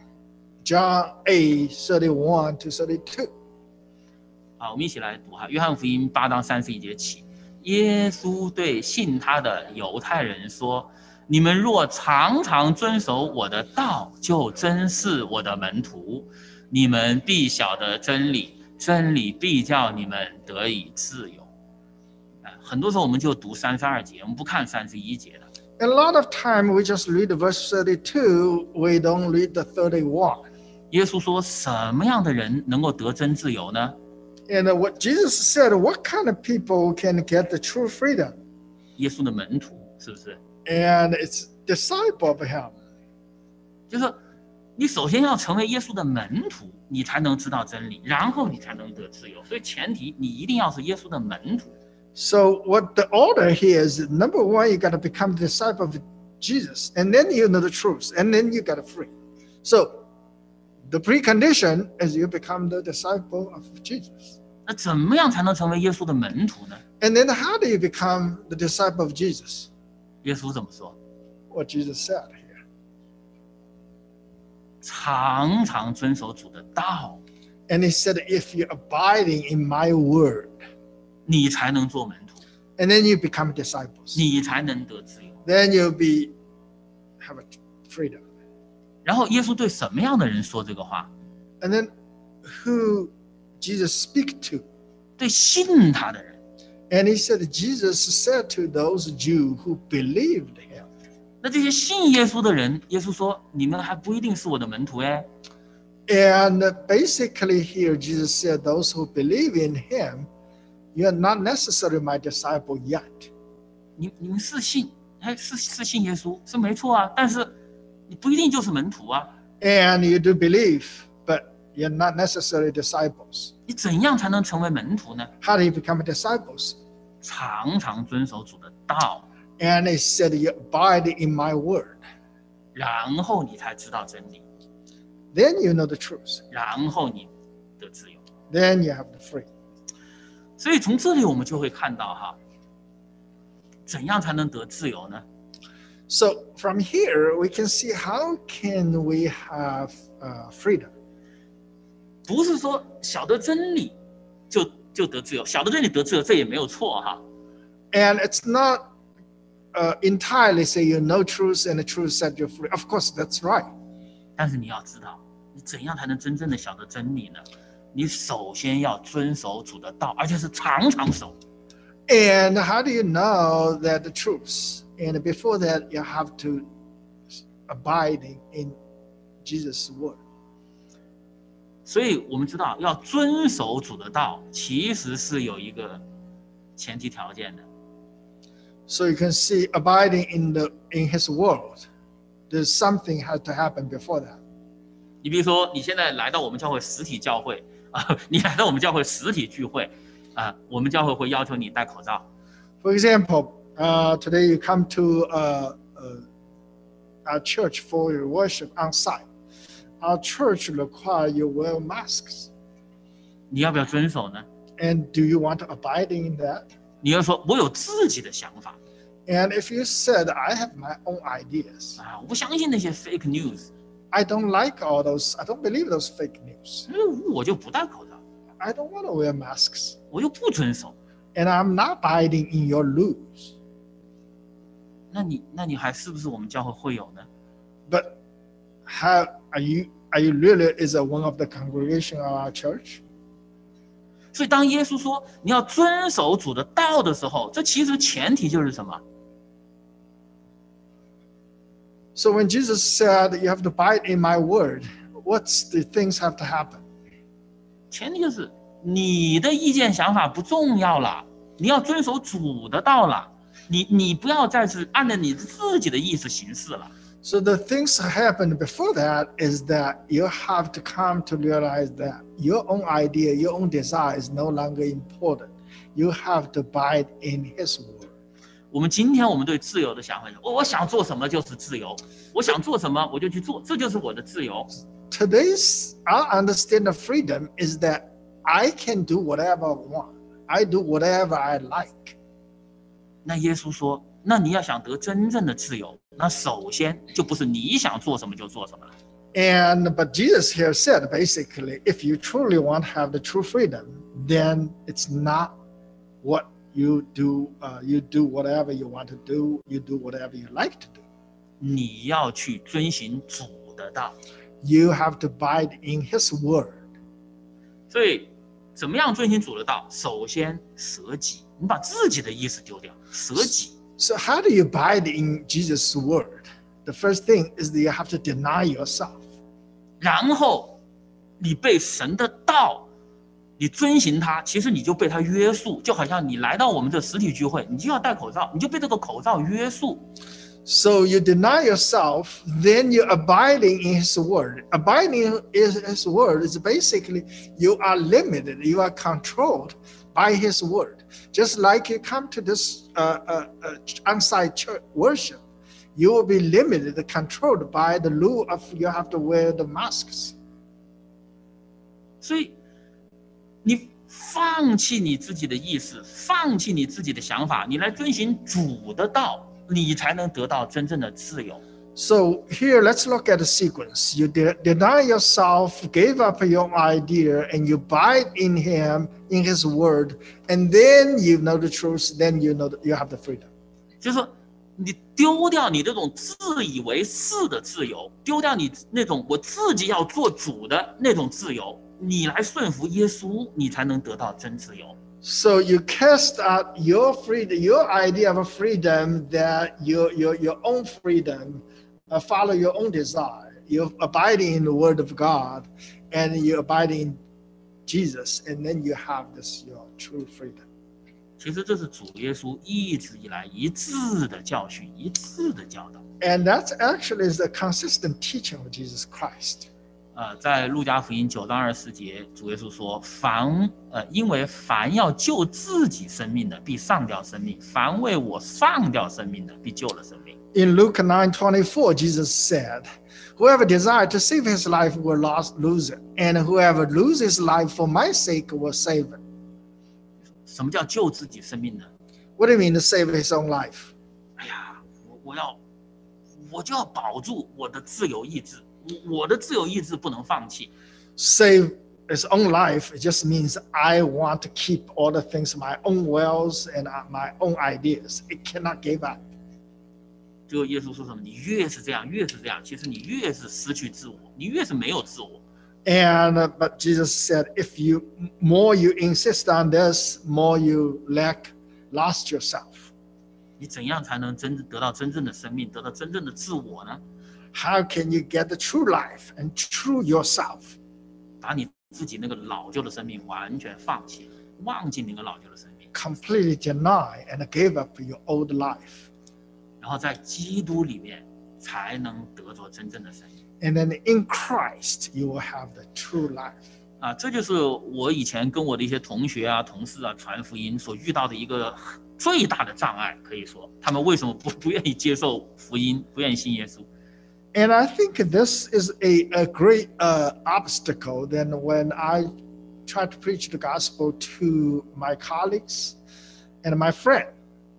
John eight, thirty-one to thirty-two. 好，我们一起来读哈，约翰福音八章三十一节起，耶稣对信他的犹太人说：“你们若常常遵守我的道，就真是我的门徒。你们必晓得真理，真理必叫你们得以自由。”很多时候我们就读三十二节，我们不看三十一节的。 A lot of time we just read the verse thirty-two, we don't read the thirty-one. 耶稣说，什么样的人能够得真自由呢？ And what Jesus said, what kind of people can get the true freedom? 耶稣的门徒是不是？ And it's disciple of him. 就是你首先要成为耶稣的门徒，你才能知道真理，然后你才能得自由。所以前提你一定要是耶稣的门徒。 So what the order here is, number one, you got to become the disciple of Jesus, and then you know the truth, and then you got to free. So the precondition is you become the disciple of Jesus. 那怎么样才能成为耶稣的门徒呢？ And then how do you become the disciple of Jesus? 耶稣怎么说？ What Jesus said here. 常常遵守主的道， And he said, if you're abiding in my word, 你才能做门徒， and then you become disciples. 你才能得自由。 Then you'll be have a freedom. 然后耶稣对什么样的人说这个话？ And then who Jesus speak to? 对信他的人。 And he said, Jesus said to those Jews who believed him. 那这些信耶稣的人，耶稣说：“你们还不一定是我的门徒哎。” And basically here Jesus said, those who believe in him, you're not necessarily my disciple yet. 你你们是信，哎，是是信耶稣是没错啊，但是你不一定就是门徒啊。 And you do believe, but you're not necessarily disciples. 你怎样才能成为门徒呢？ How do you become disciples? 常常遵守主的道， And he said, you abide in my word. 然后你才知道真理， Then you know the truth. 然后你得自由。 Then you have the freedom. 所以从这里我们就会看到哈，怎样才能得自由呢？ So from here, we can see how can we have uh, freedom. 不是说晓得真理就就得自由，晓得真理得自由，这也没有错哈。 And it's not uh, entirely say you know truth and the truth set you free. Of course, that's right. 但是你要知道，你怎样才能真正的晓得真理呢？你首先要遵守主的道，而且是常常守。 And how do you know that the truth? And before that, you have to abide in Jesus' word. 所以我们知道，要遵守主的道，其实是有一个前提条件的。 So you can see abiding in the in His word. There's something has to happen before that. 你比如说，你现在来到我们教会实体教会啊，你来到我们教会实体聚会啊，我们教会会要求你戴口罩。 For example, uh, today you come to uh, uh, our church for your worship on site. Our church require you wear masks. 你要不要遵守呢？ And do you want to abide in that? 你要说，我有自己的想法 And if you said, I have my own ideas, 啊，我不相信那些 fake news， I don't like all those, I don't believe those fake news. 那我就不戴口罩， I don't want to wear masks. 我就不遵守。 And I'm not abiding in your rules. 那你那你还是不是我们教会会友呢？ But how are you are you really is a one of the congregation of our church? 所以当耶稣说你要遵守主的道的时候，这其实前提就是什么？ So when Jesus said you have to abide in my word, what's the things have to happen? 前提就是你的意见想法不重要了，你要遵守主的道了。你你不要再是按照你自己的意思行事了。 So the things that happened before that is that you have to come to realize that your own idea, your own desire is no longer important. You have to abide in His word. 我们今天我们对自由的想法，我我想做什么就是自由，我想做什么我就去做，这就是我的自由。 Today's our understanding of freedom is that I can do whatever I want. I do whatever I like. 那耶稣说，那你要想得真正的自由，那首先就不是你想做什么就做什么了。 And but Jesus here said basically, if you truly want to have the true freedom, then it's not what you do. Uh, you do whatever you want to do. You do whatever you like to do. 你要去遵行主的道。 You have to abide in His word. 所以，怎么样遵行主的道？首先舍己，你把自己的意思丢掉，舍己。 So how do you abide in Jesus' word? The first thing is that you have to deny yourself. 然后，你被神的道，你遵行它，其实你就被它约束，就好像你来到我们这实体聚会，你就要戴口罩，你就被这个口罩约束。 So you deny yourself, then you're abiding in His word. Abiding in His word is basically you are limited, you are controlled by His word. Just like you come to this uh, uh, uh, on-site church worship, you will be limited, controlled by the rule of you have to wear the masks. 所以，你放弃你自己的意思，放弃你自己的想法，你来遵行主的道。 你才能得到真正的自由。 So here, let's look at the sequence. You de- deny yourself, gave up your idea, and you abide in Him, in His word, and then you know the truth. Then you know that you have the freedom. 就是说，你丢掉你这种自以为是的自由，丢掉你那种我自己要做主的那种自由，你来顺服耶稣，你才能得到真自由。 So you cast out your freedom, your idea of freedom, that your your your own freedom, uh, follow your own desire, you're abiding in the Word of God, and you're abiding in Jesus, and then you have this your true freedom. 其实这是主耶稣一直以来一致的教训，一致的教导。 And that's actually is the consistent teaching of Jesus Christ. 呃，在路加福音九章二十四节，主耶稣说：“凡呃，因为凡要救自己生命的，必丧掉生命；凡为我丧掉生命的，必救了生命。” In Luke nine twenty-four, Jesus said, "Whoever desires to save his life will lose it, and whoever loses his life for my sake will save it." 什么叫救自己生命呢？ What do you mean to save his own life? 哎呀，我我要，我就要保住我的自由意志，我我的自由意志不能放弃。 Save his own life, it just means I want to keep all the things, my own wills and my own ideas. It cannot give up. 这个耶稣说什么？你越是这样，越是这样，其实你越是失去自我，你越是没有自我。 And uh, but Jesus said, if you more you insist on this, more you lack lost yourself. 你怎样才能真得到真正的生命，得到真正的自我呢？ How can you get the true life and true yourself? 把你自己那个老旧的生命完全放弃，忘记那个老旧的生命， Completely deny and give up your old life. 然后在基督里面才能得着真正的生命。 And then in Christ, you will have the true life. 啊，这就是我以前跟我的一些同学啊、同事啊传福音所遇到的一个最大的障碍，可以说他们为什么不不愿意接受福音，不愿意信耶稣。 And I think this is a, a great uh, obstacle then when I try to preach the gospel to my colleagues and my friend,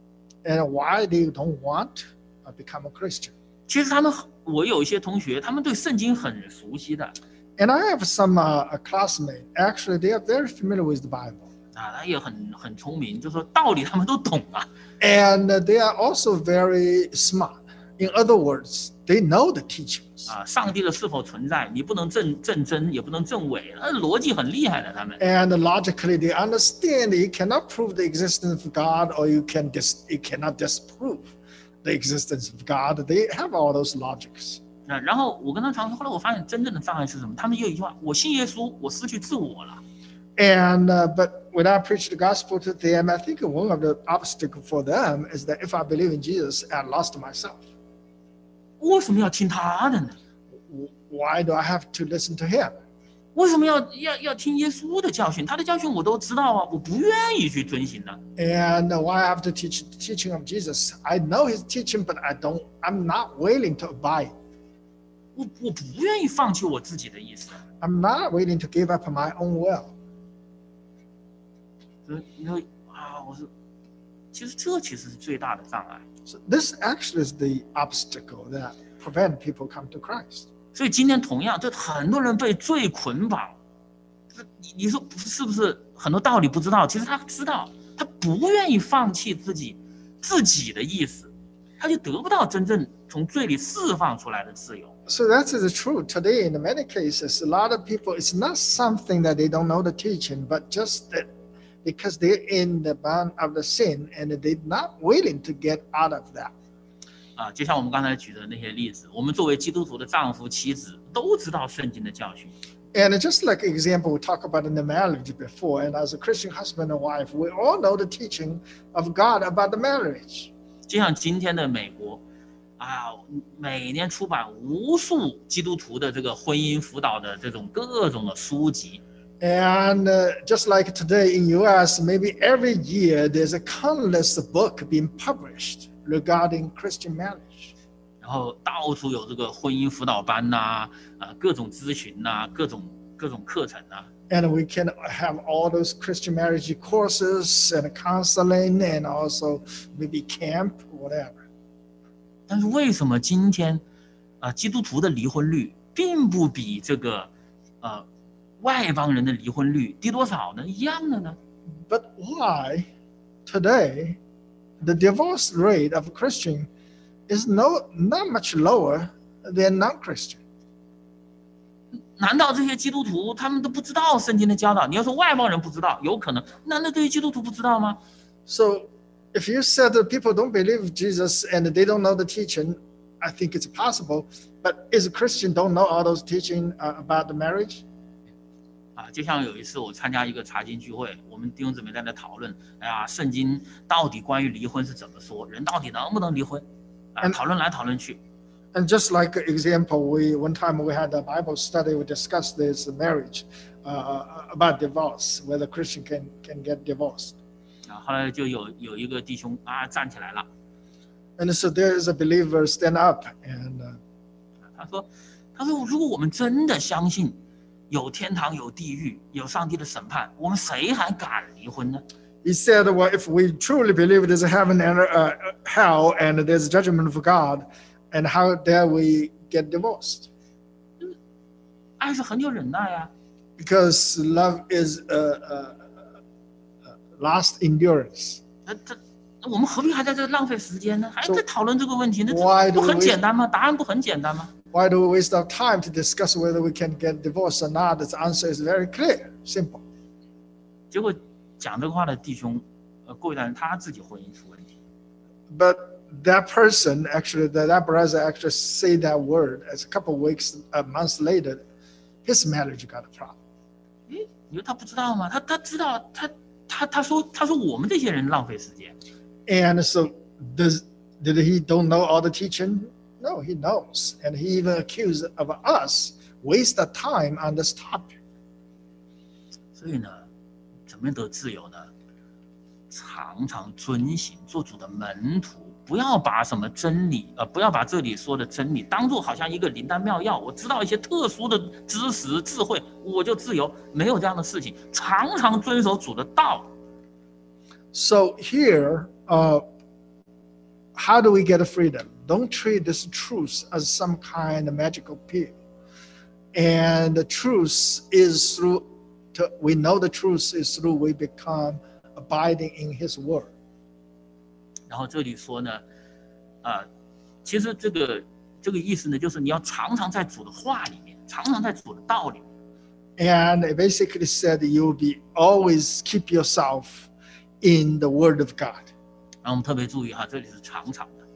and why they don't want to become a Christian. 其实他们，我有一些同学，他们对圣经很熟悉的， And I have some uh, classmates, actually, they are very familiar with the Bible. 啊，他也很很聪明，就说道理他们都懂啊。 And uh, they are also very smart. In other words, they know the teachings. 啊，上帝的是否存在，你不能证证真，也不能证伪，那逻辑很厉害的他们。 And logically, they understand that you cannot prove the existence of God, or you can dis- you cannot disprove the existence of God. They have all those logics. 啊，然后我跟他谈，后来我发现真正的障碍是什么？他们有一句话：我信耶稣，我失去自我了。 And uh, but when I preach the gospel to them, I think one of the obstacles for them is that if I believe in Jesus, I lost myself. 为什么要听他的呢？ Why do I have to listen to him? 为什么要要要听耶稣的教训？他的教训我都知道啊，我不愿意去遵行的。 And why I have to teach the teaching of Jesus? I know his teaching, but I don't. I'm not willing to abide. 我我不愿意放弃我自己的意思。 I'm not willing to give up my own will. 所以你说啊，我说，其实这其实是最大的障碍。 So this actually is the obstacle that prevent people come to Christ. 所以今天同样，就很多人被罪捆绑。你你说是不是很多道理不知道？其实他知道，他不愿意放弃自己自己的意思，他就得不到真正从罪里释放出来的自由。 So that is the truth. Today, in many cases, a lot of people, it's not something that they don't know the teaching, but just that because they're in the bond of the sin and they're not willing to get out of that. 啊，就像我们刚才举的那些例子，我们作为基督徒的丈夫、妻子都知道圣经的教训。 And just like example we talked about in the marriage before, and as a Christian husband and wife, we all know the teaching of God about the marriage. 就像今天的美国，啊，每年出版无数基督徒的这个婚姻辅导的这种各种的书籍。 And uh, just like today in U S, maybe every year there's a countless book being published regarding Christian marriage. 然后到处有这个婚姻辅导班呐、啊，呃，各种咨询呐、啊，各种各种课程呐、啊。 And we can have all those Christian marriage courses and counseling and also maybe camp, whatever. 但是为什么今天，啊、呃，基督徒的离婚率并不比这个，呃，外邦人的离婚率低多少呢？一样的呢？ But why today the divorce rate of a Christian is no not much lower than non-Christian? 难道这些基督徒他们都不知道圣经的教导？你要说外邦人不知道，有可能，难道这些基督徒不知道吗？ So if you said that people don't believe Jesus and they don't know the teaching, I think it's possible. But is a Christian don't know all those teaching uh, about the marriage? 啊，就像有一次我参加一个查经聚会，我们弟兄姊妹在那讨论，哎呀，圣经到底关于离婚是怎么说？人到底能不能离婚？啊，讨论来讨论去。 And just like example, we one time we had a Bible study. We discussed this marriage uh, about divorce, whether Christian can can get divorced. 啊，后来就有有一个弟兄啊站起来了。 And so there is a believer stand up and. Uh, 他说，他说，如果我们真的相信。有天堂，有地狱，有上帝的审判，我们谁还敢离婚呢 He said, well, if we truly believe there's a heaven and uh, hell and there's judgment of God, and how dare we get divorced? 爱是很有忍耐啊。 Because love is uh, uh, last endurance. 那这我们何必还在这浪费时间呢？还在讨论这个问题？那 Why 不 do 很 we- 简单吗？答案不很简单吗？ Why do we waste our time to discuss whether we can get divorced or not? The answer is very clear, simple. 结果讲这个话的弟兄，呃，过一段他自己婚姻出问题。 But that person, actually, that, that brother actually say that word as a couple of weeks, a month later, his marriage got a problem. 诶，你说他不知道吗？他他知道，他他他说他说我们这些人浪费时间。 And so does, did he don't know all the teaching? No, he knows. And he even accused of us waste the time on this topic. 所以呢，怎么得自由呢？常常遵行做主的门徒，不要把什么真理，呃，不要把这里说的真理当做好像一个灵丹妙药。我知道一些特殊的知识智慧，我就自由，没有这样的事情。常常遵守主的道。 So here, uh, how do we get a freedom? Don't treat this truth as some kind of magical pill. And the truth is through, to, we know the truth is through we become abiding in His Word. 然后这里说呢，啊、呃，其实这个这个意思呢，就是你要常常在主的话里面，常常在主的道里面。 And it basically said you will be always keep yourself in the Word of God. 然后我们特别注意哈，这里是常常的，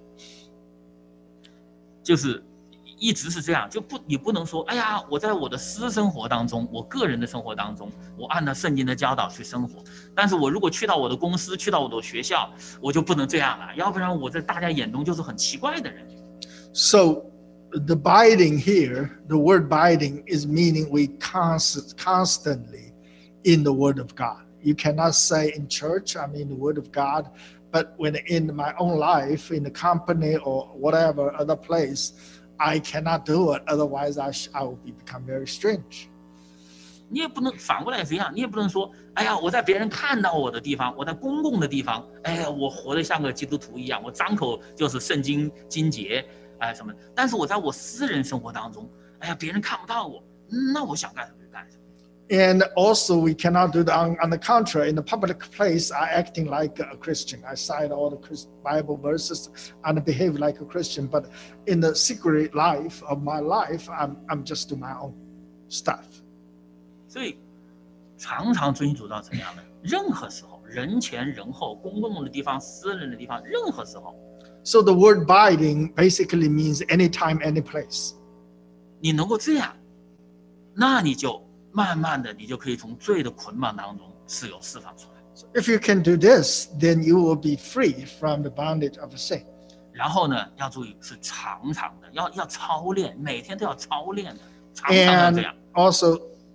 就是一直是这样，就不你不能说，哎呀，我在我的私生活当中，我个人的生活当中，我按照圣经的教导去生活，但是我如果去到我的公司，去到我的学校，我就不能这样了，要不然我在大家眼中就是很奇怪的人。 So the abiding here, the word abiding is meaning we constant, constantly in the Word of God. You cannot say in church, I'm in the Word of God, but when in my own life, in the company or whatever other place, I cannot do it. Otherwise, I, sh- I will be, become very strange. 你也不能反过来也是一样，你也不能说，哎呀，我在别人看到我的地方，我在公共的地方，哎呀，我活得像个基督徒一样，我张口就是圣经经节，哎什么，但是我在我私人生活当中，哎呀，别人看不到我，那我想干什么就干什么。 And also, we cannot do that. On, on the contrary, in the public place, I acting like a Christian. I cite all the Christ, Bible verses and behave like a Christian. But in the secret life of my life, I'm, I'm just doing my own stuff. 所以，常常遵行主道怎样的？任何时候，人前人后，公共的地方、私人的地方，任何时候， So the word abiding basically means anytime, any place. 你能够这样，那你就慢慢的，你就可以从罪的捆绑当中自由释放出来。 So if you can do this, then you will be free from the bondage of sin. 然后呢，要注意是常常的，要要操练，每天都要操练的，常常要这 And 样。 also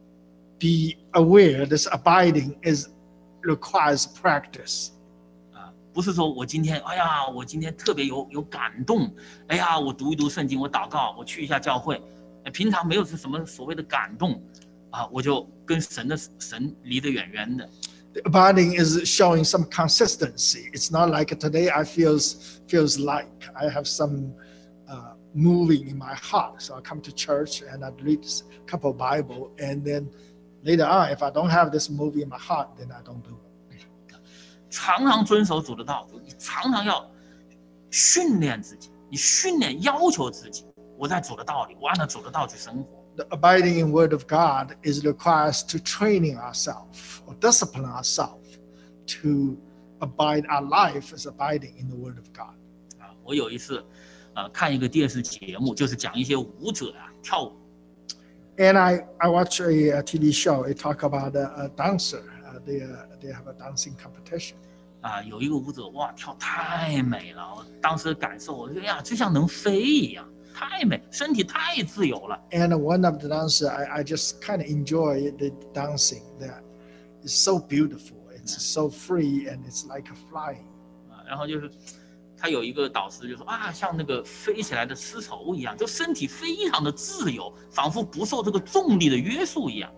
be aware this abiding is requires practice. 啊，不是说我今天，哎呀，我今天特别有有感动，哎呀，我读一读圣经，我祷告，我去一下教会，哎平常没有是什么所谓的感动，啊，我就跟神的神离得远远的。 The abiding is showing some consistency. It's not like today I feels feels like I have some uh, moving in my heart. So I come to church and I read a couple of Bible, and then later on, if I don't have this movie in my heart, then I don't do it. 常常遵守主的道，你常常要训练自己，你训练要求自己，我在主的道里，我按照主的道去生活。 The abiding in Word of God is requires to training ourselves or discipline ourselves to abide. Our life is abiding in the Word of God. 啊，我有一次， 呃看一个电视节目，就是讲一些舞者啊跳舞。 And I, I watch a, a T V show. It talk about a, a dancer. Uh, they, uh, they have a dancing competition. 啊，有一个舞者哇，跳太美了！我当时感受，我觉得呀，就像能飞一样，太美，身体太自由了。 And one of the dancer, I, I just kind of enjoy the dancing. That is so beautiful. It's so free and it's like flying. 啊，然后就是他有一个导师就说啊，像那个飞起来的丝绸一样，就身体非常的自由，仿佛不受这个重力的约束一样。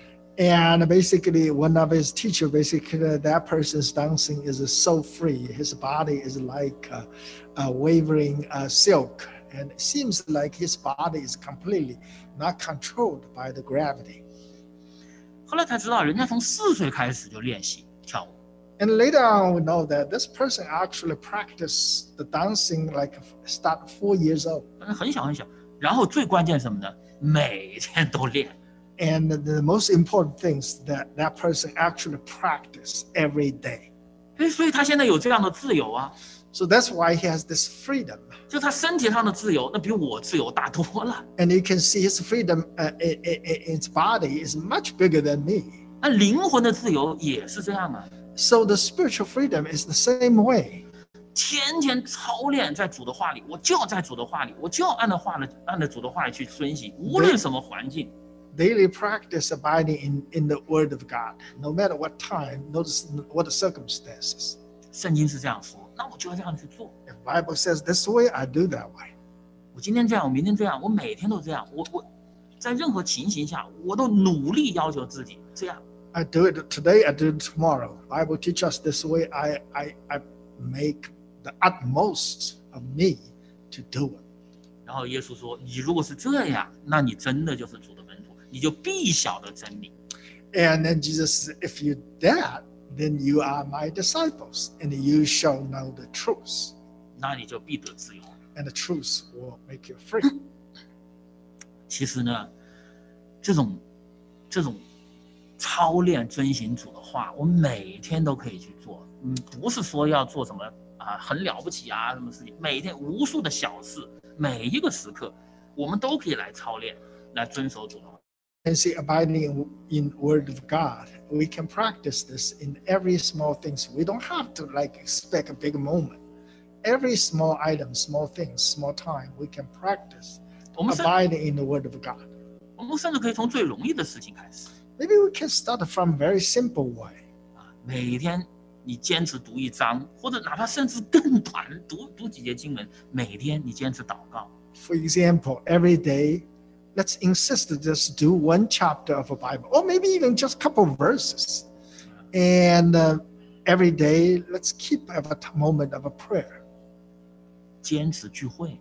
And basically, one of his teacher, basically, that person's dancing is so free. His body is like a, a wavering uh, silk. And it seems like his body is completely not controlled by the gravity. 后来才知道，人家从四岁开始就练习跳舞。 And later on, we know that this person actually practiced the dancing like start four years old. 很小很小。然后最关键什么呢？每天都练。 And the most important things that that person actually practice every day. 所以他现在有这样的自由啊。 So that's why he has this freedom. 就他身体上的自由，那比我自由大多了。 And you can see his freedom uh, in, in his body is much bigger than me. 那灵魂的自由也是这样啊。 So the spiritual freedom is the same way. 天天操练在主的话里，我就要在主的话里，我就要按照话的按照主的话里去遵行，无论什么环境。 Daily practice abiding in, in the Word of God, no matter what time, no what the circumstances. 圣经是这样说，那我就要这样去做。 If Bible says this way, I do that way. 我今天这样，我明天这样，我每天都这样。我我在任何情形下，我都努力要求自己这样。 I do it today, I do it tomorrow. Bible teach us this way. I I I make the utmost of me to do it. 然后耶稣说：“你如果是这样，那你真的就是主的门徒，你就必晓得真理。” And then Jesus said, if you do that, then you are my disciples, and you shall know the truth. 那你就必得自由。 And the truth will make you free. 其实呢，这种这种操练遵行主的话，我每天都可以去做。嗯，不是说要做什么啊很了不起啊什么事情，每天无数的小事，每一个时刻，我们都可以来操练，来遵守主的话。 And see, abiding in, in Word of God, we can practice this in every small things. We don't have to like expect a big moment. Every small item, small things, small time, we can practice abiding in the Word of God. 我们甚至可以从最容易的事情开始。 Maybe we can start from very simple way. 啊，每天你坚持读一章，或者哪怕甚至更短，读读几节经文。每天你坚持祷告。 For example, every day, let's insist to just do one chapter of a Bible, or maybe even just a couple of verses. And uh, every day, let's keep a moment of a prayer. 坚持聚会，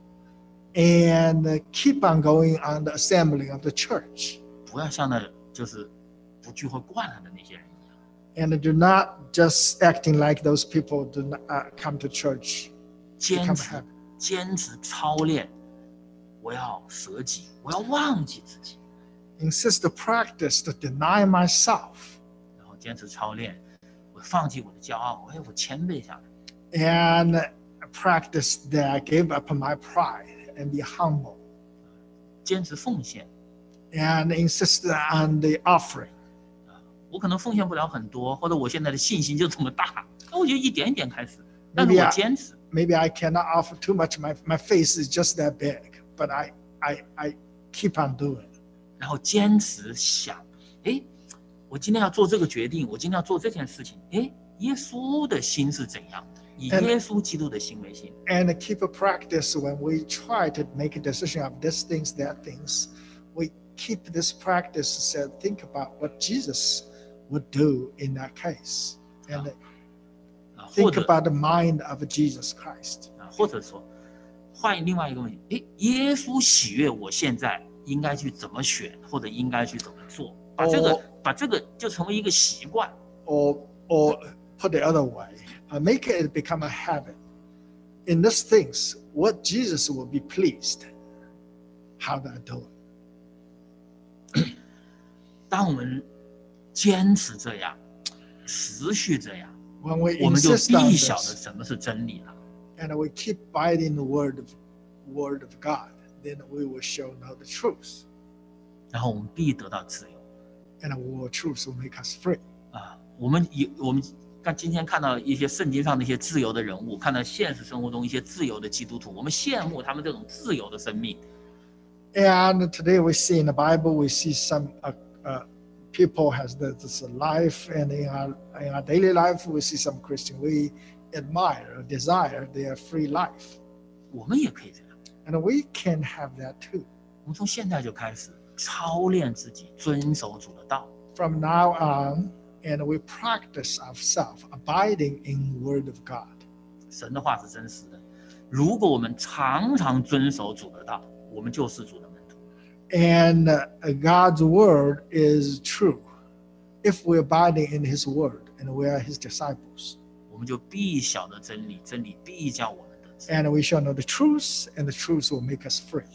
And uh, keep on going on the assembly of the church. 不要像那就是不聚会惯了的那些人一样。 And do not just acting like those people do not uh, come to church. 坚 become 持 habit. 坚持操练，我要舍己，我要忘记自己， Insist to practice to deny myself. 然后坚持操练，我放弃我的骄傲，哎，我谦卑下来， And practice that I gave up my pride and be humble. 坚持奉献。 And insist on the offering. 我可能奉献不了很多，或者我现在的信心就这么大，那我就一点一点开始，但是 Maybe 我 I, 坚持。 maybe I cannot offer too much. My, my face is just that big, but I, I, I keep on doing. 然后坚持想，哎，我今天要做这个决定，我今天要做这件事情，哎，耶稣的心是怎样的？以耶稣基督的心为心。 And keep a practice when we try to make a decision of this things, that things. We keep this practice, said, think about what Jesus would do in that case. And 啊，或 think 者 about the mind of Jesus Christ. 啊，或者说，换另外一个问题，哎，耶稣喜悦我现在应该去怎么选，或者应该去怎么做，把这个、 哦把这个就成为一个习惯。 Or, or put the other way, uh, make it become a habit. In these things, what Jesus will be pleased. How do I do it? 当我们坚持这样，持续这样， When we 我们就 insist on 必晓得 this, 什么是真理了。 and we keep abiding the word of word of God, then we will shall know the truth, 然后我们必得到自由 and our truth will make us free. 啊！我们有我们看今天看到一些圣经上的一些自由的人物，看到现实生活中一些自由的基督徒，我们羡慕他们这种自由的生命。 And today we see in the Bible, we see some uh, uh, people has this, this life, and in our, in our daily life, we see some Christian. We admire, desire their free life, 我们也可以这样， and we can have that too. 我们从现在就开始操练自己，遵守主的道。 From now on, and we practice ourselves abiding in Word of God. 神的话是真实的，如果我们常常遵守主的道，我们就是主的门徒。 And uh, God's word is true. If we're abiding in His word and we are His disciples, 我们就必晓得真理，真理必叫我们得自由。 and we shall know the truth, and the truth will make us free.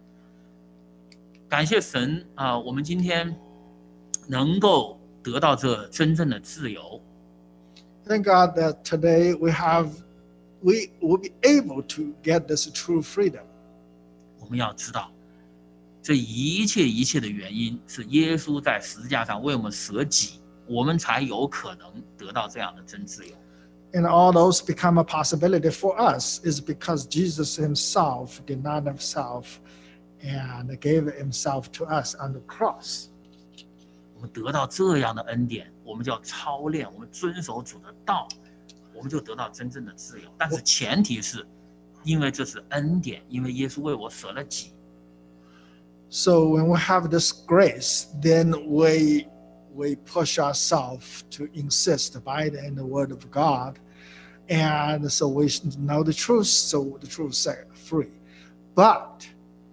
感谢神啊、我们今天能够得到这真正的自由。 Thank God that today we have, we will be able to get this true freedom. 我们要知道，这一切一切的原因是耶稣在十字架上为我们舍己，我们才有可能得到这样的真自由。 And all those become a possibility for us is because Jesus Himself denied Himself and gave Himself to us on the cross. 我们得到这样的恩典，我们就要操练，我们遵守主的道，我们就得到真正的自由。但是前提是，因为这是恩典，因为耶稣为我舍了己。 So when we have this grace, then we we push ourselves to insist abide in the Word of God, and so we know the truth. So the truth set free, but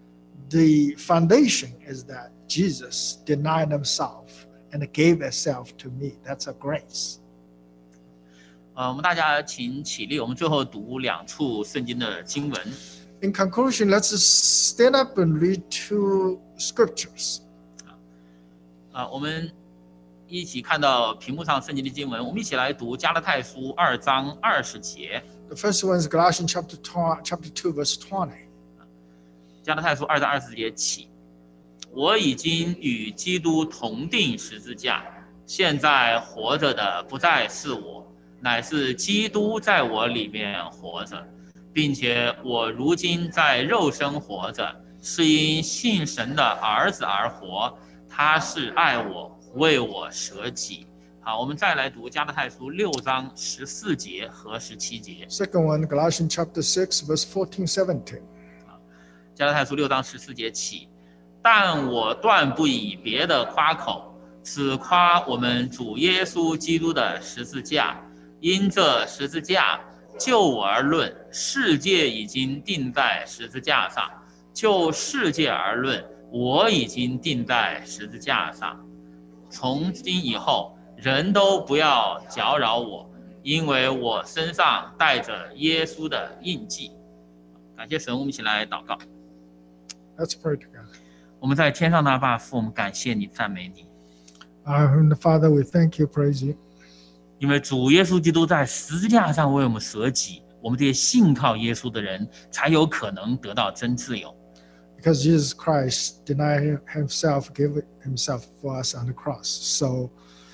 the foundation is that Jesus denied Himself and gave Himself to me. That's a grace. 呃，我们大家请起立，我们最后读两处圣经的经文。 In conclusion, let's stand up and read two scriptures. 啊，我们一起看到屏幕上圣经的经文，我们一起来读加拉太书二章二十节。 The first one is Galatians chapter two, chapter two, verse twenty. 加拉太书二章二十节起，我已经与基督同定十字架，现在活着的不再是我，乃是基督在我里面活着，并且我如今在肉身活着，是因信神的儿子而活，他是爱我，为我舍己。好，我们再来读加拉太书六章十四节和十七节。 Second one, Galatians chapter six, verse fourteen, seventeen. 加拉太书六章十四节起，但我断不以别的夸口，只夸我们主耶稣基督的十字架。因这十字架，就我而论，世界已经定在十字架上；就世界而论，我已经定在十字架上。从今以后，人都不要搅扰我，因为我身上带着耶稣的印记。感谢神，我们一起来祷告。 Let's pray together. 我们在天上的阿爸父，我们感谢你，赞美你， Our Heavenly Father, we thank you, praise you, 因为主耶稣基督在十字架上为我们舍己，我们这些信靠耶稣的人才有可能得到真自由。 because Jesus Christ denied Himself, gave Himself for us on the cross. So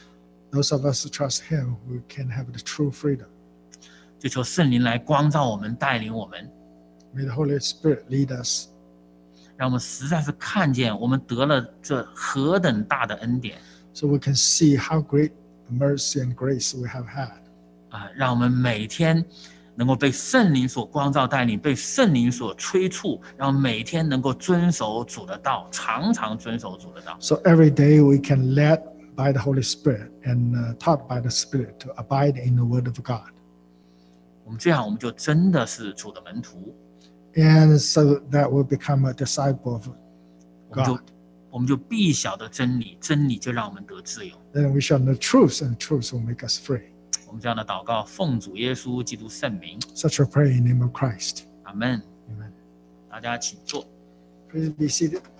those of us who trust Him, we can have the true freedom. 就求圣灵来光照我们，带领我们， May the Holy Spirit lead us, 让我们实在是看见我们得了这何等大的恩典 so we can see how great mercy and grace we have had. 啊！让我们每天能够被圣灵所光照带领，被圣灵所催促，让我们每天能够遵守主的道，常常遵守主的道。 So every day we can led by the Holy Spirit and uh, taught by the Spirit to abide in the Word of God. 我们这样，我们就真的是主的门徒。 And so that we'll become a disciple of 我们就 God. 我们就必晓得真理，真理就让我们得自由。 Then we shall know truth, and truth will make us free. 我们这样的祷告，奉主耶稣基督圣名， Such a prayer in the name of Christ. 阿门。 Amen. 大家请坐。 Please be seated.